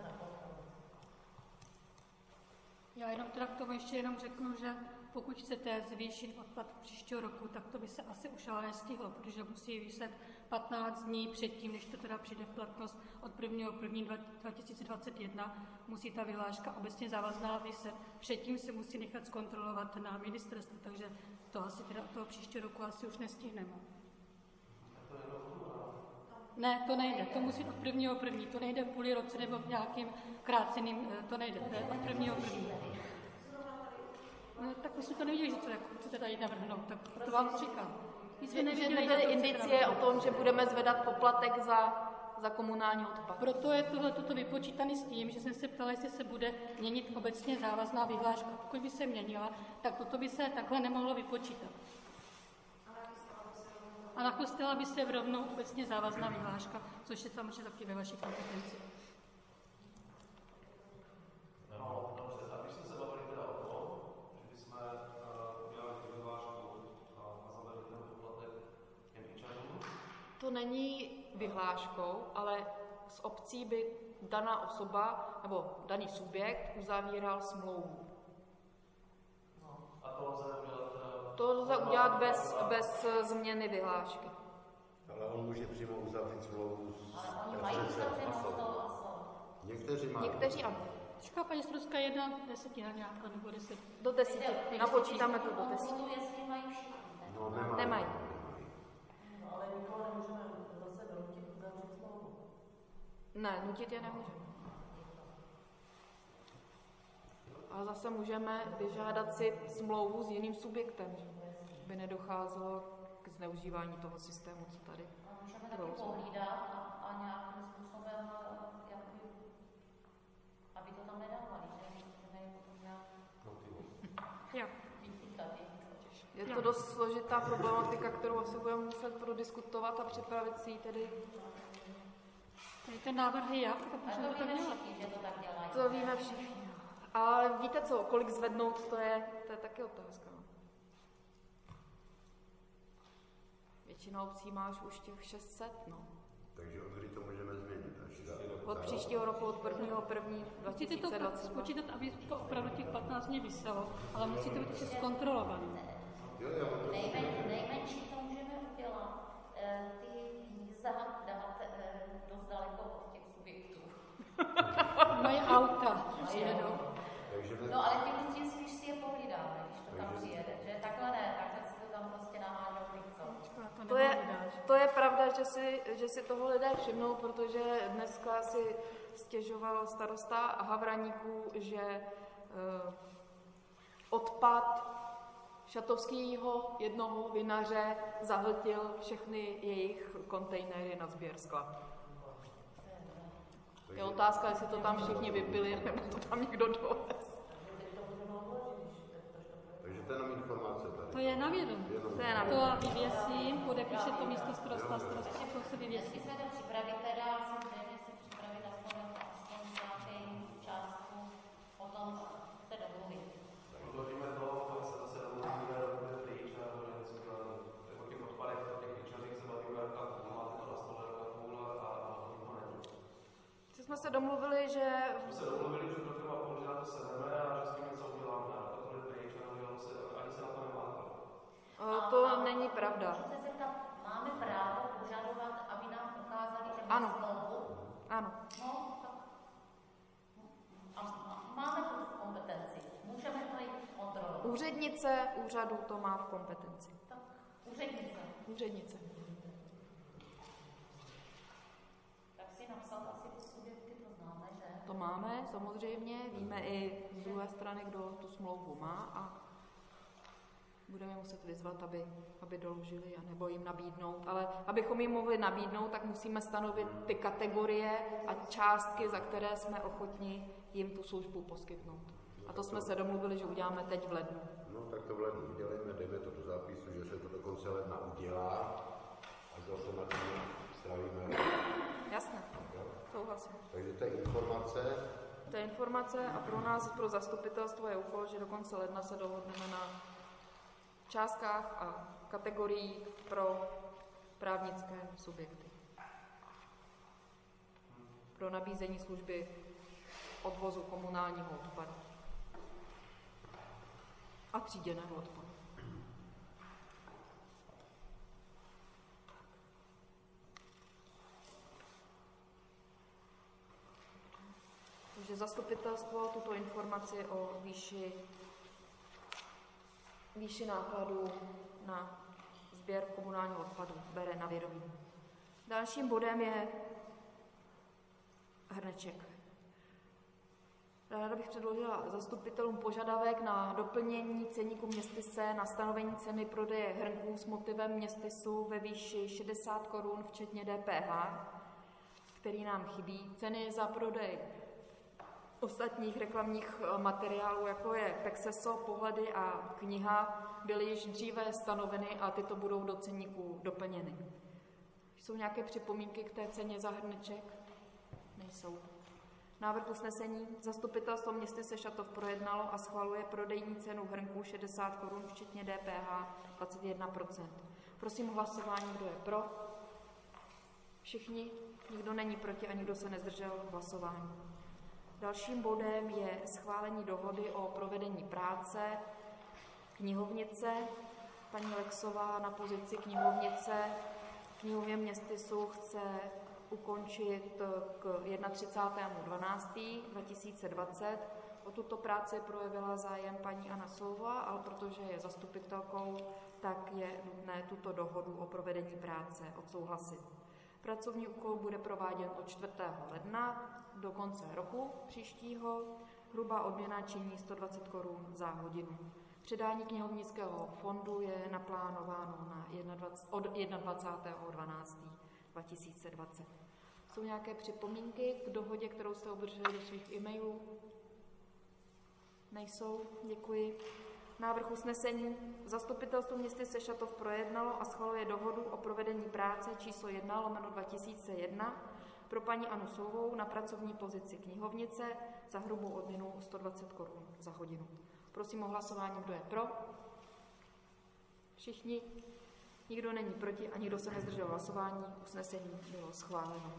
Já jenom teda k tomu ještě jenom řeknu, že pokud chcete zvýšit odpad příštího roku, tak to by se asi už ale nestihlo, protože musí vyset patnáct dní předtím, než to teda přijde v platnost od prvního prvního dva tisíce dvacet jedna, musí ta vyhláška obecně závazná vyset. Předtím se musí nechat zkontrolovat na ministerstvu, takže to asi teda od toho příštího roku asi už nestihneme. Ne, to nejde, to musí od prvního první, to nejde v půli roce nebo v nějakým kráceným, to nejde, to je od prvního první. No, tak my jsme to neviděli, že to jako chcete tady navrhnout, tak to vám říkám. My jsme neviděli, že indicie o tom, že budeme zvedat poplatek za, za komunální odpad. Proto je tohle toto vypočítané s tím, že jsem se ptala, jestli se bude měnit obecně závazná vyhláška. Pokud by se měnila, tak toto by se takhle nemohlo vypočítat. A na kostela by se rovnou obecně závazná vyhláška, což je samozřejmě taky ve vaší kompetenci. No, dobře, a když jsme se bavili teda o tom, že bychom uh, udělali tu vyhlášku a, a zavedli ten poplatek těm občanům? To není vyhláškou, ale s obcí by daná osoba nebo daný subjekt uzavíral smlouvu. No, a to lze udělat teda... To lze udělat bez, bez změny vyhlášky. Ale on může přímo uzavřít smlouvu s Ale oni mají uzavřenou s tou osobou. Někteří mají. Někteří ano. Říká paní Struská jedna desetina nějaká nebo deset. Do deseti. Napočítáme to do deseti. Jestli mají všichni. No, nemají. Nemají. No, ale nikoho nemůžeme zase donutit uzavřít smlouvu. Ne, nutit je nemůžeme. A zase můžeme vyžádat si smlouvu s jiným subjektem, by nedocházelo k zneužívání toho systému, co tady A můžeme taky pohlídat a, a nějakým způsobem, jakoby, aby to tam nedávali, že můžeme potom nějak vytýkat. Je to dost složitá problematika, kterou asi budeme muset prodiskutovat a připravit si ji tedy. Tady ten návrh je jak? A to víme všichni, že to tak dělají. To víme všichni. Ale víte co, kolik zvednout, to je, to je taky otázka. Většina obcí máš už těch šest set, no. Takže od kdy to můžeme změnit? Až za, od příštího roku, od prvního první Musíte to dvacet dvacet dva. spočítat, aby to opravdu těch patnáct dní vyselo, ale musíte být ještě zkontrolovaný. Nejmen, nejmenší, co můžeme udělat, ty jízda dát dost daleko od těch subjektů. Mají auta, přijedou. No ale tím, tím spíš si je pohlídáme, když to tam přijede, že takhle ne, takhle si to tam prostě nahážou chcou. To je, to je pravda, že si, že si toho lidé všimnou, protože dneska si stěžoval starosta Havraníků, že eh, odpad šatovského jednoho vinaře zahltil všechny jejich kontejnery na sběr skla. Je otázka, jestli to tam všichni vypili, nebo to tam někdo dovez. Takže to je jenom informace tady. To je na vědomí. To je na vědomí. To vyvěsím, podepíše to místo starosta, starosta to se vyvěsí. Jestli jsme to připravit, teda si zřejmě si připravit aspoň, aspoň nějaký částku, potom se domluvit. Odložíme to, pak se zase domluvíme, bude pryč, nebo něco dělaný. O těch odpadech, o těch klíčových se bavíme, jak máte to na stole, jak půl a to není. Jsme se domluvili, že... Jsme se domluvili, že do trvá půl, že na to sedeme a že s tím něco uděláme. A to bude pryč a neudělalo se, ani se na to nemáte. To a, není pravda. Můžu se zeptat, máme právo požadovat, aby nám ukázali, že ano. smlouvu? Ano. No, tak a, a máme to v kompetenci. Můžeme to jít kontrolovat. Úřednice úřadu to má v kompetenci. Tak, úřednice. Úřednice. Tak si napsat asi ty subjekty, to známe, že? To máme, samozřejmě. Víme i z druhé strany, kdo tu smlouvu má a budeme muset vyzvat, aby, aby doložili, nebo jim nabídnout. Ale abychom jim mohli nabídnout, tak musíme stanovit ty kategorie a částky, za které jsme ochotni jim tu službu poskytnout. A to jsme se domluvili, že uděláme teď v lednu. No tak to v lednu udělejme, dejme to do zápisu, že se to do konce ledna udělá a zase na tím stravíme. Jasné, souhlasím. Takže to je informace. To je informace a pro nás, pro zastupitelstvo je úkol, že do konce ledna se dohodneme na částkách a kategoriích pro právnické subjekty. Pro nabízení služby odvozu komunálního odpadu a tříděného odpadu. Takže zastupitelstvo tuto informaci o výši výši nákladů na sběr komunálního odpadu bere na vědomí. Dalším bodem je hrneček. Ráda bych předložila zastupitelům požadavek na doplnění ceníku Městyse na stanovení ceny prodeje hrnků s motivem Městysu ve výši šedesát korun včetně D P H, který nám chybí. Ceny za prodej ostatních reklamních materiálů, jako je Pexeso, pohledy a kniha, byly již dříve stanoveny a tyto budou do ceníku doplněny. Jsou nějaké připomínky k té ceně za hrneček? Nejsou. Návrh usnesení. Zastupitelstvo Městyse Šatov projednalo a schvaluje prodejní cenu hrnků šedesát korun včetně D P H dvacet jedna procent. Prosím o hlasování, kdo je pro. Všichni? Nikdo není proti a nikdo se nezdržel hlasování. Dalším bodem je schválení dohody o provedení práce knihovnice. Paní Lexová na pozici knihovnice knihovně Městysu chce ukončit k třicátému prvnímu dvanáctému dva tisíce dvacet. O tuto práci projevila zájem paní Anna Souvá, ale protože je zastupitelkou, tak je nutné tuto dohodu o provedení práce odsouhlasit. Pracovní úkol bude prováděn od čtvrtého ledna do konce roku příštího. Hrubá odměna činí sto dvacet korun za hodinu. Předání knihovnického fondu je naplánováno na dvacátého od jednadvacátého dvanáctého dva tisíce dvacet. Jsou nějaké připomínky k dohodě, kterou jste obdrželi do svých e-mailů? Nejsou, děkuji. Návrh usnesení. Zastupitelstvo města Sešatov projednalo a schvaluje dohodu o provedení práce číslo jedna lomeno dva tisíce jedna pro paní Anu Souvou na pracovní pozici knihovnice za hrubou odměnu sto dvacet korun za hodinu. Prosím o hlasování, kdo je pro. Všichni. Nikdo není proti a nikdo se nezdržel hlasování. Usnesení bylo schváleno.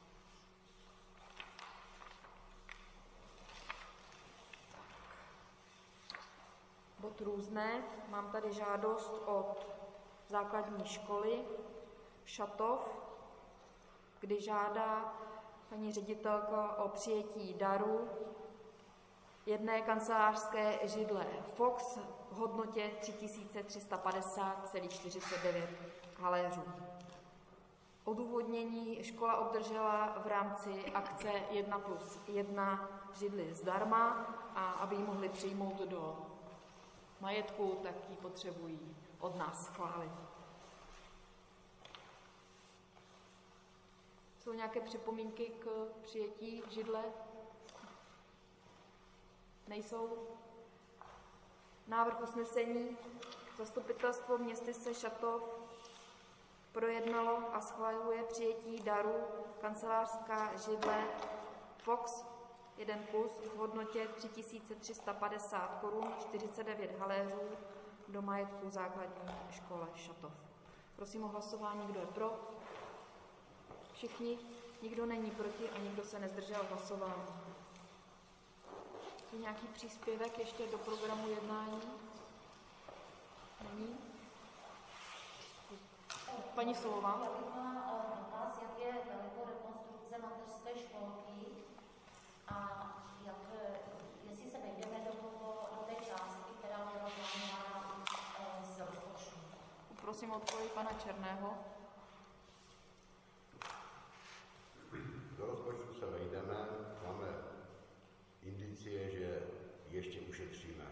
Bod různé. Mám tady žádost od základní školy Šatov, kdy žádá paní ředitelka o přijetí daru jedné kancelářské židle Fox v hodnotě tři tisíce tři sta padesát celá čtyřicet devět haléřů. Odůvodnění škola obdržela v rámci akce jedna plus jedna židli zdarma a aby ji mohli přijmout do majetku, tak ji potřebují od nás schválit. Jsou nějaké připomínky k přijetí židle? Nejsou? Návrh usnesení. Zastupitelstvo města Sešatov projednalo a schvaluje přijetí daru kancelářská židle Fox jeden kus v hodnotě tři tisíce tři sta padesát korun čtyřicet devět haléřů do majetku základní školy Šatov. Prosím o hlasování, kdo je pro. Všichni. Nikdo není proti a nikdo se nezdržel hlasování. Je nějaký příspěvek ještě do programu jednání? Není? Paní Solová. Já bych měla dotaz, jak je velkou rekonstrukce mateřské školky a jak, jestli se vejdeme do, toho, do té částky, která byla plánována z rozpočtu. Prosím o odpověď pana Černého. Do rozpočtu se vejdeme, máme indicie, že ještě ušetříme.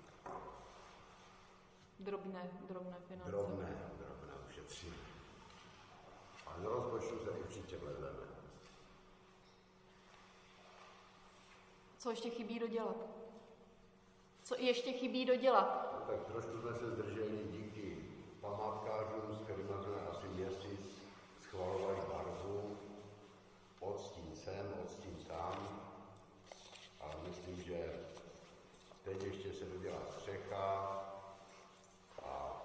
Drobné, drobné finance. Drobné, drobné ušetříme. A do rozpočtu se určitě vlezeme. Co ještě chybí dodělat? Co ještě chybí dodělat? No, tak trošku jsme se zdrželi díky památkářům, s kterými jsme asi měsíc schvalovali barvu, odstín sem, odstín tam. A myslím, že teď ještě se dodělá střecha a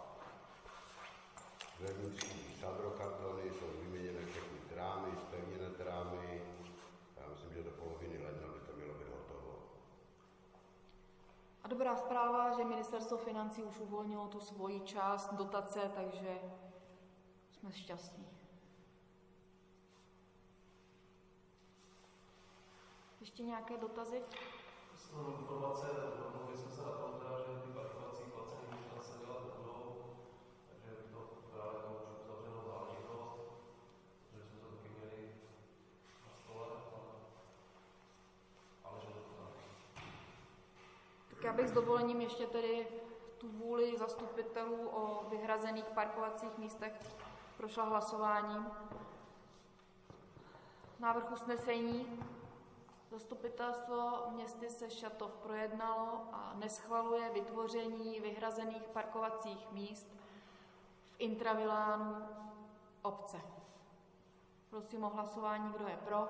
vevnitřní sadrokartony, jsou vyměněné všechny trámy, zpevněné trámy. Já myslím, že do poloviny ledna by to mělo být hotovo. A dobrá zpráva, že ministerstvo financí už uvolnilo tu svoji část dotace, takže jsme šťastní. Ještě nějaké dotazy? Jsou informace, domluvili jsme se na tom, teda, že ty parkovací placení místa se dělat nebudou, takže to právě to už uzavřenou záležitost, že jsme to taky měli na stole, ale že to tam. Tak já bych s dovolením ještě tedy tu vůli zastupitelů o vyhrazených parkovacích místech prošla hlasováním. Návrh usnesení. Zastupitelstvo města Sešatov projednalo a neschvaluje vytvoření vyhrazených parkovacích míst v intravilánu obce. Prosím o hlasování, kdo je pro.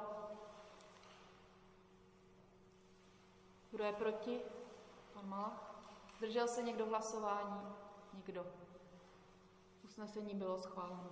Kdo je proti? Pan Malach. Zdržel se někdo hlasování? Nikdo. Usnesení bylo schváleno.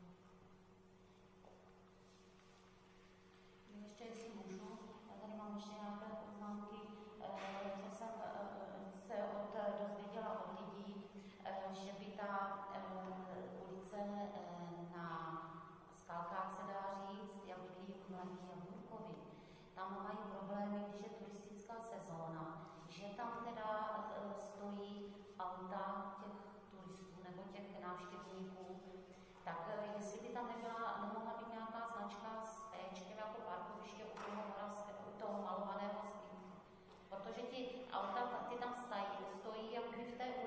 Ještě jestli můžu, já tady mám ještě nějaké poznámky, co jsem se od, dozvěděla od lidí, že by ta ulice na Skalkách, se dá říct, jak bydlí v Mladí a Burkovi, tam mají problémy, když je turistická sezóna, že tam teda stojí auta těch turistů nebo těch návštěvníků, tak jestli by tam nebyla, nemohla být nějaká značka s péčkem jako parkoviště u toho, u toho malovaného zbytku. Protože ti auta, ty tam stojí, stojí jak by v té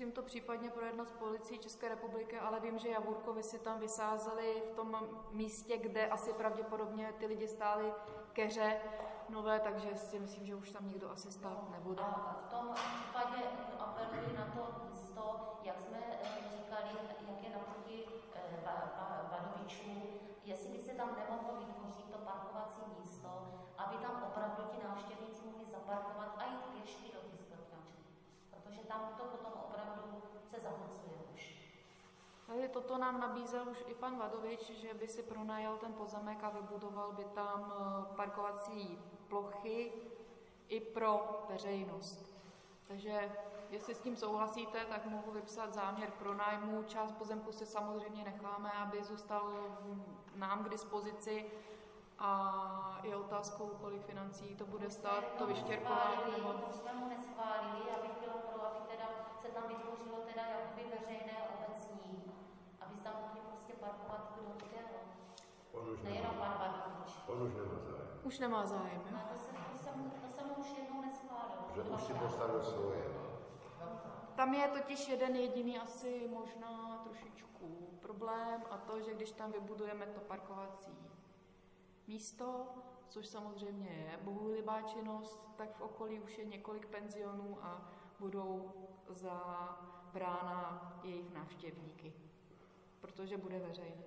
musím to případně projednat s policií České republiky, ale vím, že Javůrkovi si tam vysázeli v tom místě, kde asi pravděpodobně ty lidi stáli keře nové, takže si myslím, že už tam nikdo asi stát nebude. A v tom případě apeluji na to místo, jak jsme říkali, jak je naproti Vadovičů, jestli by se tam nemohlo vytvořit to parkovací místo, aby tam opravdu ti návštěvníci mohli zaparkovat a jít pěšky do té sklepňačky. Protože tam to potom opravdu se zahlcuje už. Takže toto nám nabízel už i pan Vadovič, že by si pronajal ten pozemek a vybudoval by tam parkovací plochy i pro veřejnost. Takže jestli s tím souhlasíte, tak mohu vypsat záměr pronájmu. Část pozemku si samozřejmě necháme, aby zůstal nám k dispozici. A je otázkou, kolik financí to bude stát, to vyštěrkování. Nebo... To jsme mu neschválili, abych byla pro, aby teda se tam vytvořilo teda jakoby veřejné obecní, aby tam mohli prostě parkovat kdo chtěl. Nejenom pan Vadovič. On už nemá zájem. Už nemá zájem, jo? No, to se, to se, mu, to se mu už jednou neschválilo. Že už si postavil svoje. Tam je totiž jeden jediný asi možná trošičku problém a to, že když tam vybudujeme to parkovací místo, což samozřejmě je bohulibá činnost, tak v okolí už je několik penzionů a budou zabrána jejich návštěvníky, protože bude veřejné.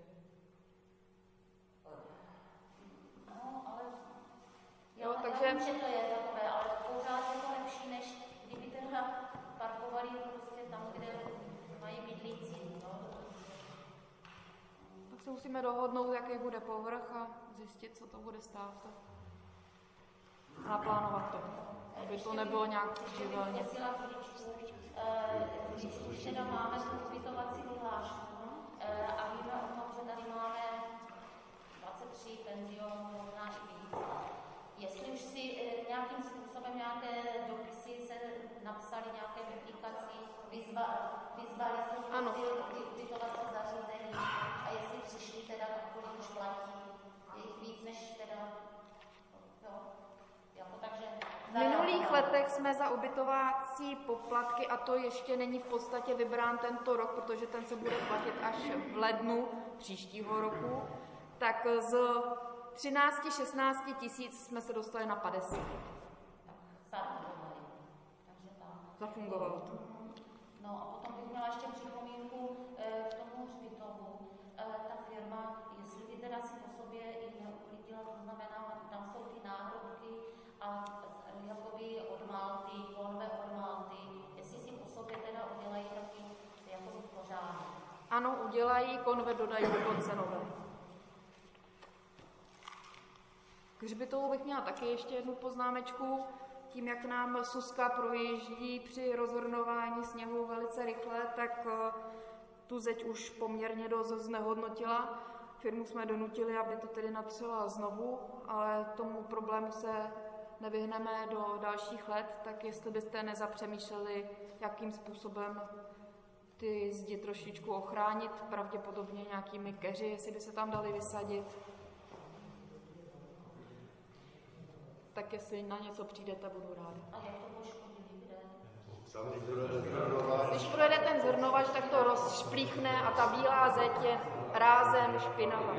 No, ale já, jo, takže... já vím, že to je takové, ale pořád je to lepší, než kdyby teda parkovali prostě tam, kde mají bydlící. No. Tak se musíme dohodnout, jaký bude povrch a zjistit, co to bude stát. A naplánovat to, aby to nebylo nějak živelně. Když teda máme tu ubytovací vyhlášku a víme o tom, že tady máme dvacet tři penzionů, možná i víc. Jestli už si nějakým způsobem nějaké dopisy se napsali, nějaké publikaci, vyzva, vyzvali se ano. ty ubytovací zařízení a jestli přišli teda, kolik už platí, je jich víc než teda, jo, jako takže... V minulých letech jsme za ubytovací poplatky, a to ještě není v podstatě vybrán tento rok, protože ten se bude platit až v lednu příštího roku, tak z třináct šestnáct tisíc jsme se dostali na padesát. Zafungovalo to. No a potom bych měla ještě připomínku e, k tomu hřbitovu. E, ta firma, jestli by teda si po sobě i neuklidila, to znamená, tam jsou ty náhrobky a jakoby od Malty, konve od Malty, jestli si po sobě teda udělají taky jakoby pořádek. Ano, udělají, konve dodají dokonce nové. K hřbitovu bych měla taky ještě jednu poznámečku. Tím, jak nám Suska projíždí při rozhrnování sněhu velice rychle, tak tu zeď už poměrně dost znehodnotila. Firmu jsme donutili, aby to tedy natřela znovu, ale tomu problému se nevyhneme do dalších let, tak jestli byste nezapřemýšleli, jakým způsobem ty zdi trošičku ochránit, pravděpodobně nějakými keři, jestli by se tam dali vysadit. Tak jestli na něco přijdete, budu ráda. A jak to poškodí, kde? Když projede ten zhrnovač, tak to rozšplíchne a ta bílá zeď je rázem špinavá.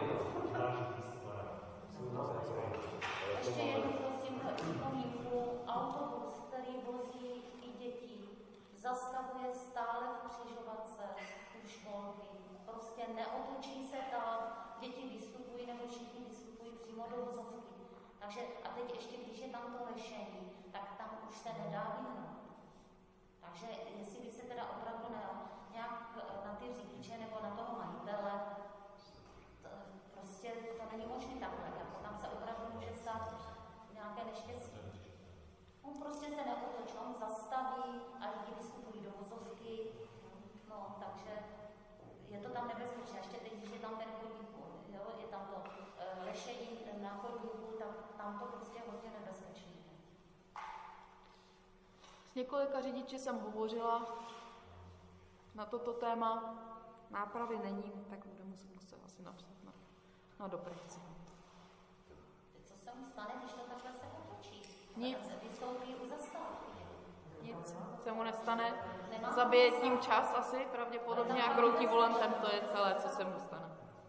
Ještě jednu prosím připomínku. Autobus, který vozí i děti, zastavuje stále v křižovatce u školky. Prostě neotočí se tam, děti vystupují nebo všichni vystupují přímo do vozovky. Takže a teď ještě, když je tam to lešení, tak tam už se nedá vyhnout. Takže jestli by se teda opravdu ne, nějak na ty řidiče nebo na toho majitele, to, prostě to není možné takhle, jako tam se opravdu může stát nějaké neštěstí. On prostě se neotočí, on zastaví a lidi vystupují do vozovky, no takže je to tam nebezpečné. Ještě teď, když je tam ten chodník, jo, je tam to e, lešení na chodníku, tak tam to prostě hodně nebezpečné. S několika řidiči jsem hovořila na toto téma. Nápravy není, tak bude muset, muset asi napsat na, na dopravce. Co se mu stane, když to takhle se otočí? Nic. Se vystoupí u zastávky. Nic se mu nestane. Zabije tím čas asi, pravděpodobně, a kroutí volantem, to je celé, co se mu stane.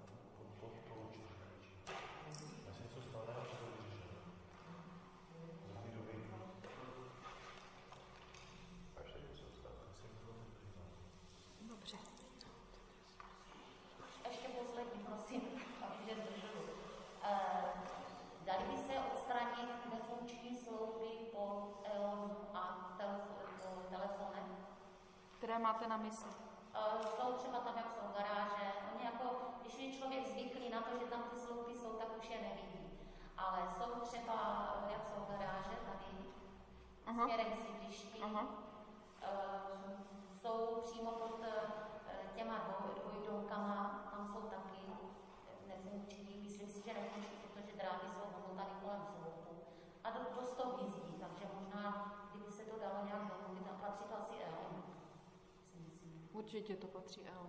Dobře. Ještě poslední, prosím, protože zdržuju. Uh, dali by se odstranit nefunkční sloupy po EONu a telefo- telefonech? Které máte na mysli? Uh, jsou třeba tam, jak jsou garáže. Oni jako, když je člověk zvyklý na to, že tam ty sloupy jsou, tak už je nevidí. Ale jsou třeba, jak jsou garáže tady, Aha. směrem sídlišti. Aha. Uh, jsou přímo pod uh, těma dvou, dvojdoukama, tam jsou taky nefunkční. Myslím si, že nefunkční, protože dráty jsou tady kolem sloupu. A do- dost to vyzdí, takže možná, kdyby se to dalo nějak domluvit, tam patří to asi EON. Určitě to patří EON.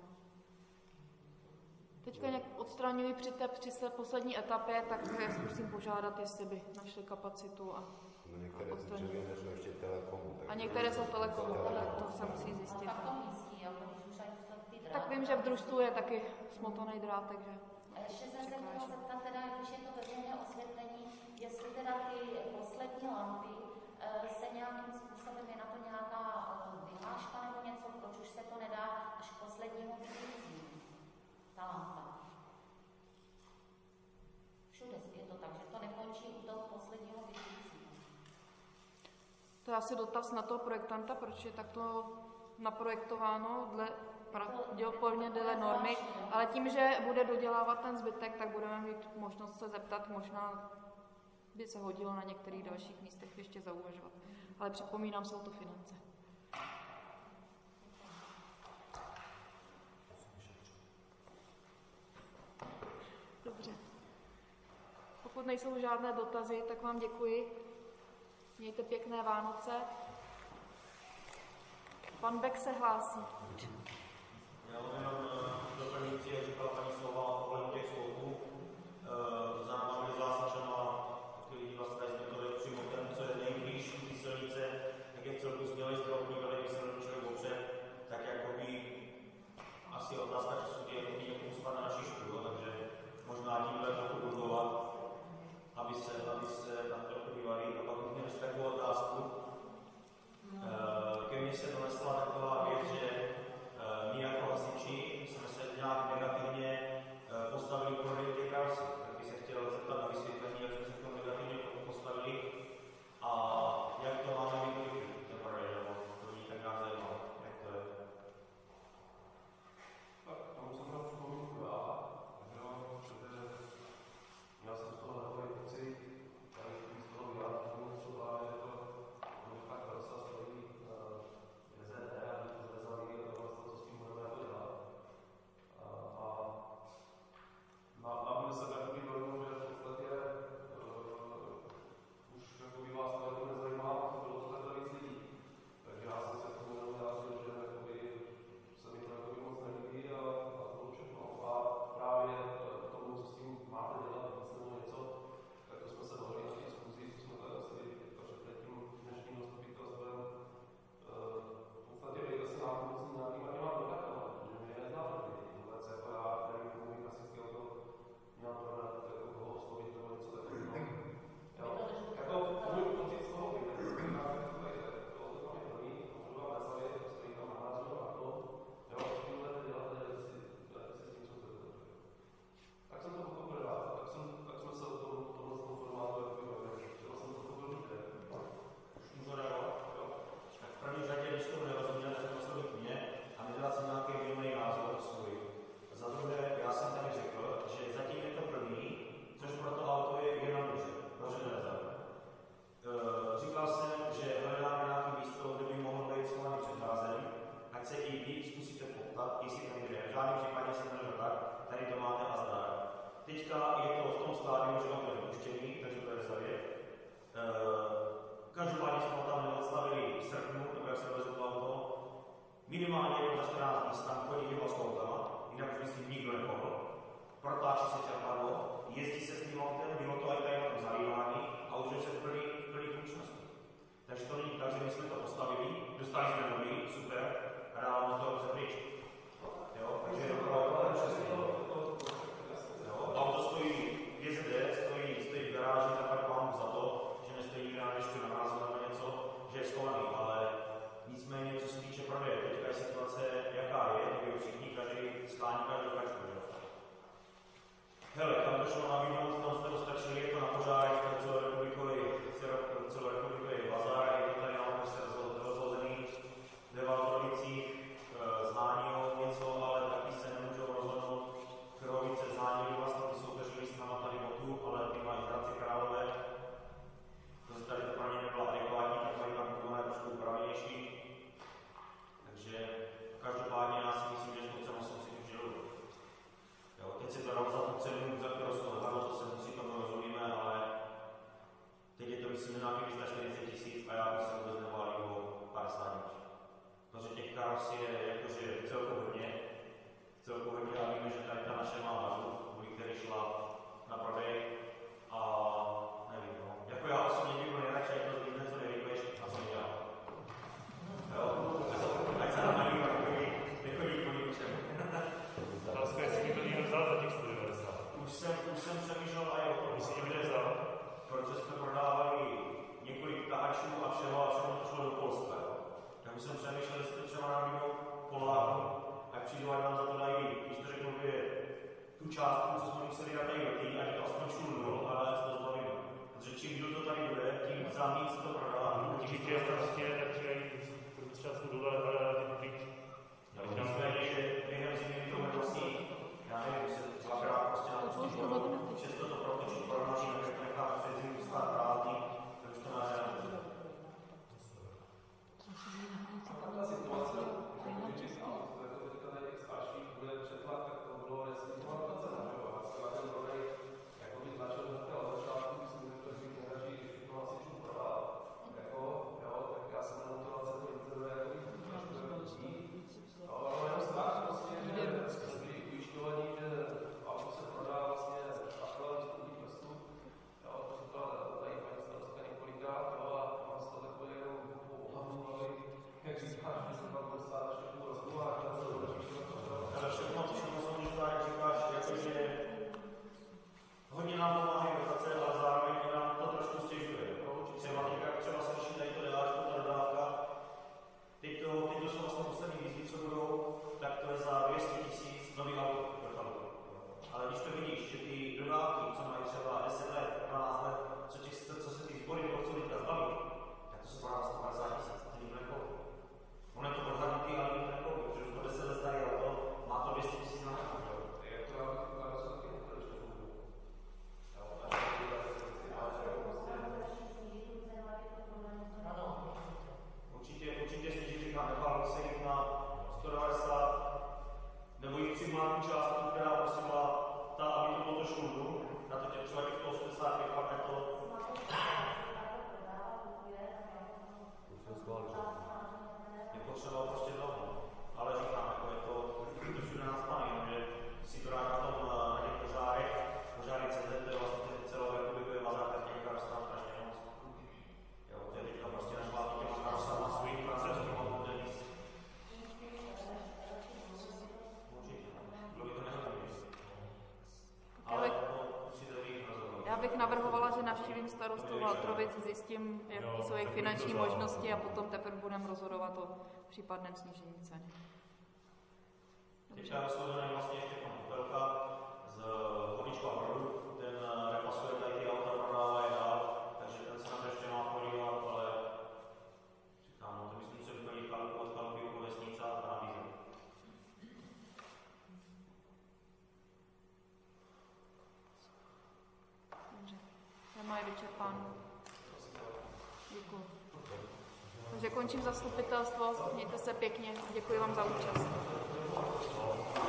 Teďka nějak odstraňuji při té, při té poslední etapě, tak zkusím požádat, jestli by našli kapacitu a No některé ty dřevěné jsou ještě telekomu. A některé jsou telekomu, tak to se musí zjistit. Tak to místí, jako když už aj jsou ty dráty. Tak vím, že v družstvu je taky smotaný drát, takže... A ještě jsem se chtěla zeptat, teda, když je to veřejné osvětlení, jestli teda ty poslední lampy eh, se nějakým způsobem, je na to nějaká eh, vyhláška nebo něco, proč už se to nedá až k poslednímu vidící, ta lampa. Všude je to tak, že to nekončí u toho posledního vidícího. To je asi dotaz na toho projektanta, proč je takto naprojektováno dle pravděpodobně dle normy, ale tím, že bude dodělávat ten zbytek, tak budeme mít možnost se zeptat, možná by se hodilo na některých dalších místech ještě zauvažovat. Ale připomínám, jsou to finance. Dobře. Pokud nejsou žádné dotazy, tak vám děkuji. Mějte pěkné Vánoce. Pan Bek se hlásí. Já mám jenom doplňující, jak říkala paní Slova, ohledně těch sloupů. Za náma byli zásačema, ty lidi vlastně jsme to je přímo ten, co je nejblíž té silnice, tak je v celku směli zdravotní veli, když se člověk opře, tak jakoby asi otázka času, kdy je to někomu spadne na šišku, takže možná tímhle trochu budovat, aby se, aby se tam trochu bývali. A pak bych měl ještě takovou otázku. Ke mně se donesla taková věc, že my jako hasiči jsme se nějak negativně myslím, že nějaký místa čtyřicet tisíc a já bych se vůbec nebál o padesát nič. Protože těch karos je jakože celku hodně, celku hodně a víme, že tady ta naše má bazu, kvůli který šla na prodej a nevím, no. Jako já osobně bych byl nejradši, jak to zvízne, co nevykleš a co nedělá. Jo? Ať se nám nevím, nechodí po ničem. Otázka je, jestli by to někdo vzal za těch sto devadesát. Už jsem, už jsem přemýšlel a jo, Když si někdo vzal, protože jsme prodávali několik tahačů a všeho a všechno to šlo do Polska. Tak už jsem přemýšlel, jestli to třeba nabídnou Polákům, ať přijdu a nám za to dají, když to řeknu, že tu částku, co jsme museli dát tady do tý, ať to aspoň šulnul, ale já se to zbavíme. Protože čím kdo to tady bude, tím za víc to prodá. určitě je prostě, takže třeba jsou dole, ale relativně pryč. Nicméně, že během zimy to nenosí, já nevím, se dvakrát prostě na to zbylo, často to protočí, porovnačí, takže to necháme před zimu stát prázdný, tak už to nehledá. Ta situace, že když auto, jako teďka tady těch starších bude přetlak, tak to bylo nesmírná ta cena, že jo? A zkrátka ten prodej, jako by tlačil hnedka od začátku, když jsem řekl, že nejradši, když všechno hasičům prodal, jako, jo, tak já jsem na motivace to inzeruje, jako bych trošku vedoucí. Ale jenom strach prostě, že byli ujišťovaní, že auto se prodá vlastně takhle vstupní prstu, jo, to říkala tady paní starostka několikrát, jo, a mám z toho takový jenom ohavnou hlavy, jak říkáš, že se tam bude stát ještě půl roku a já se dodačíš na to, jo. Ale všechno, všechno jsou říká, jak říkáš, jakože hodně nám pomáhají dotace, ale zároveň nám to trošku stěžuje. Třeba teďka, třeba se řeší tady to deláčko, ta dodávka. Teď to, teď to jsou vlastně poslední výzvy, co budou, tak to je za dvě stě tisíc nových aut pro chalup. Ale když to vidíš, že ty dodávky, co mají třeba deset let, dvanáct let, co, těch, co se těch sbory toho teďka zbaví, tak to se prodá sto padesát tisíc, to nikdo nekoupí. On je to prohradnutý, ale nikdo nekoupí, protože už to deset let starý auto, má to dvě stě tisíc na nákup. Jak to já bych tu karosu taky nechtěl ještě použít. Jo, a Určitě, určitě snížit, říkám, nechal se jít na sto devadesát, nebo jít si mladou částku, která prostě byla ta, aby to bylo to šuldu, na to těch třeba těch sto osmdesát pět, fakt je to... Je potřeba prostě dlouho, ale říkám, jako je to, to všude nadspaný, že si to dá na tom, na těch požárech, požáry C Z, to je vlastně celou republiku je bazár, tak těch karosů tam strašně moc. Jo, to je teďka prostě našla těma karosama svým francouzským automobilem. Určitě, bylo by to nehodný. Ale to si to vím rozhodnout. Já bych navrhovala, že navštívím starostu Valtrovic, zjistím, jaké jsou jejich finanční možnosti a potom teprve budeme rozhodovat o případném snížení ceny. Teďka rozhodujeme vlastně ještě pan Popelka z Horničku a Brodu, ten repasuje tady ty auta, prodává je dál, takže ten se na to ještě má podívat, ale říkám, no to myslím, že vyplní chalupu od chalupy po vesnice a nabízet. Dobře, téma je vyčerpáno. Děkuji. Takže končím zastupitelstvo, mějte se pěkně, děkuji vám za účast.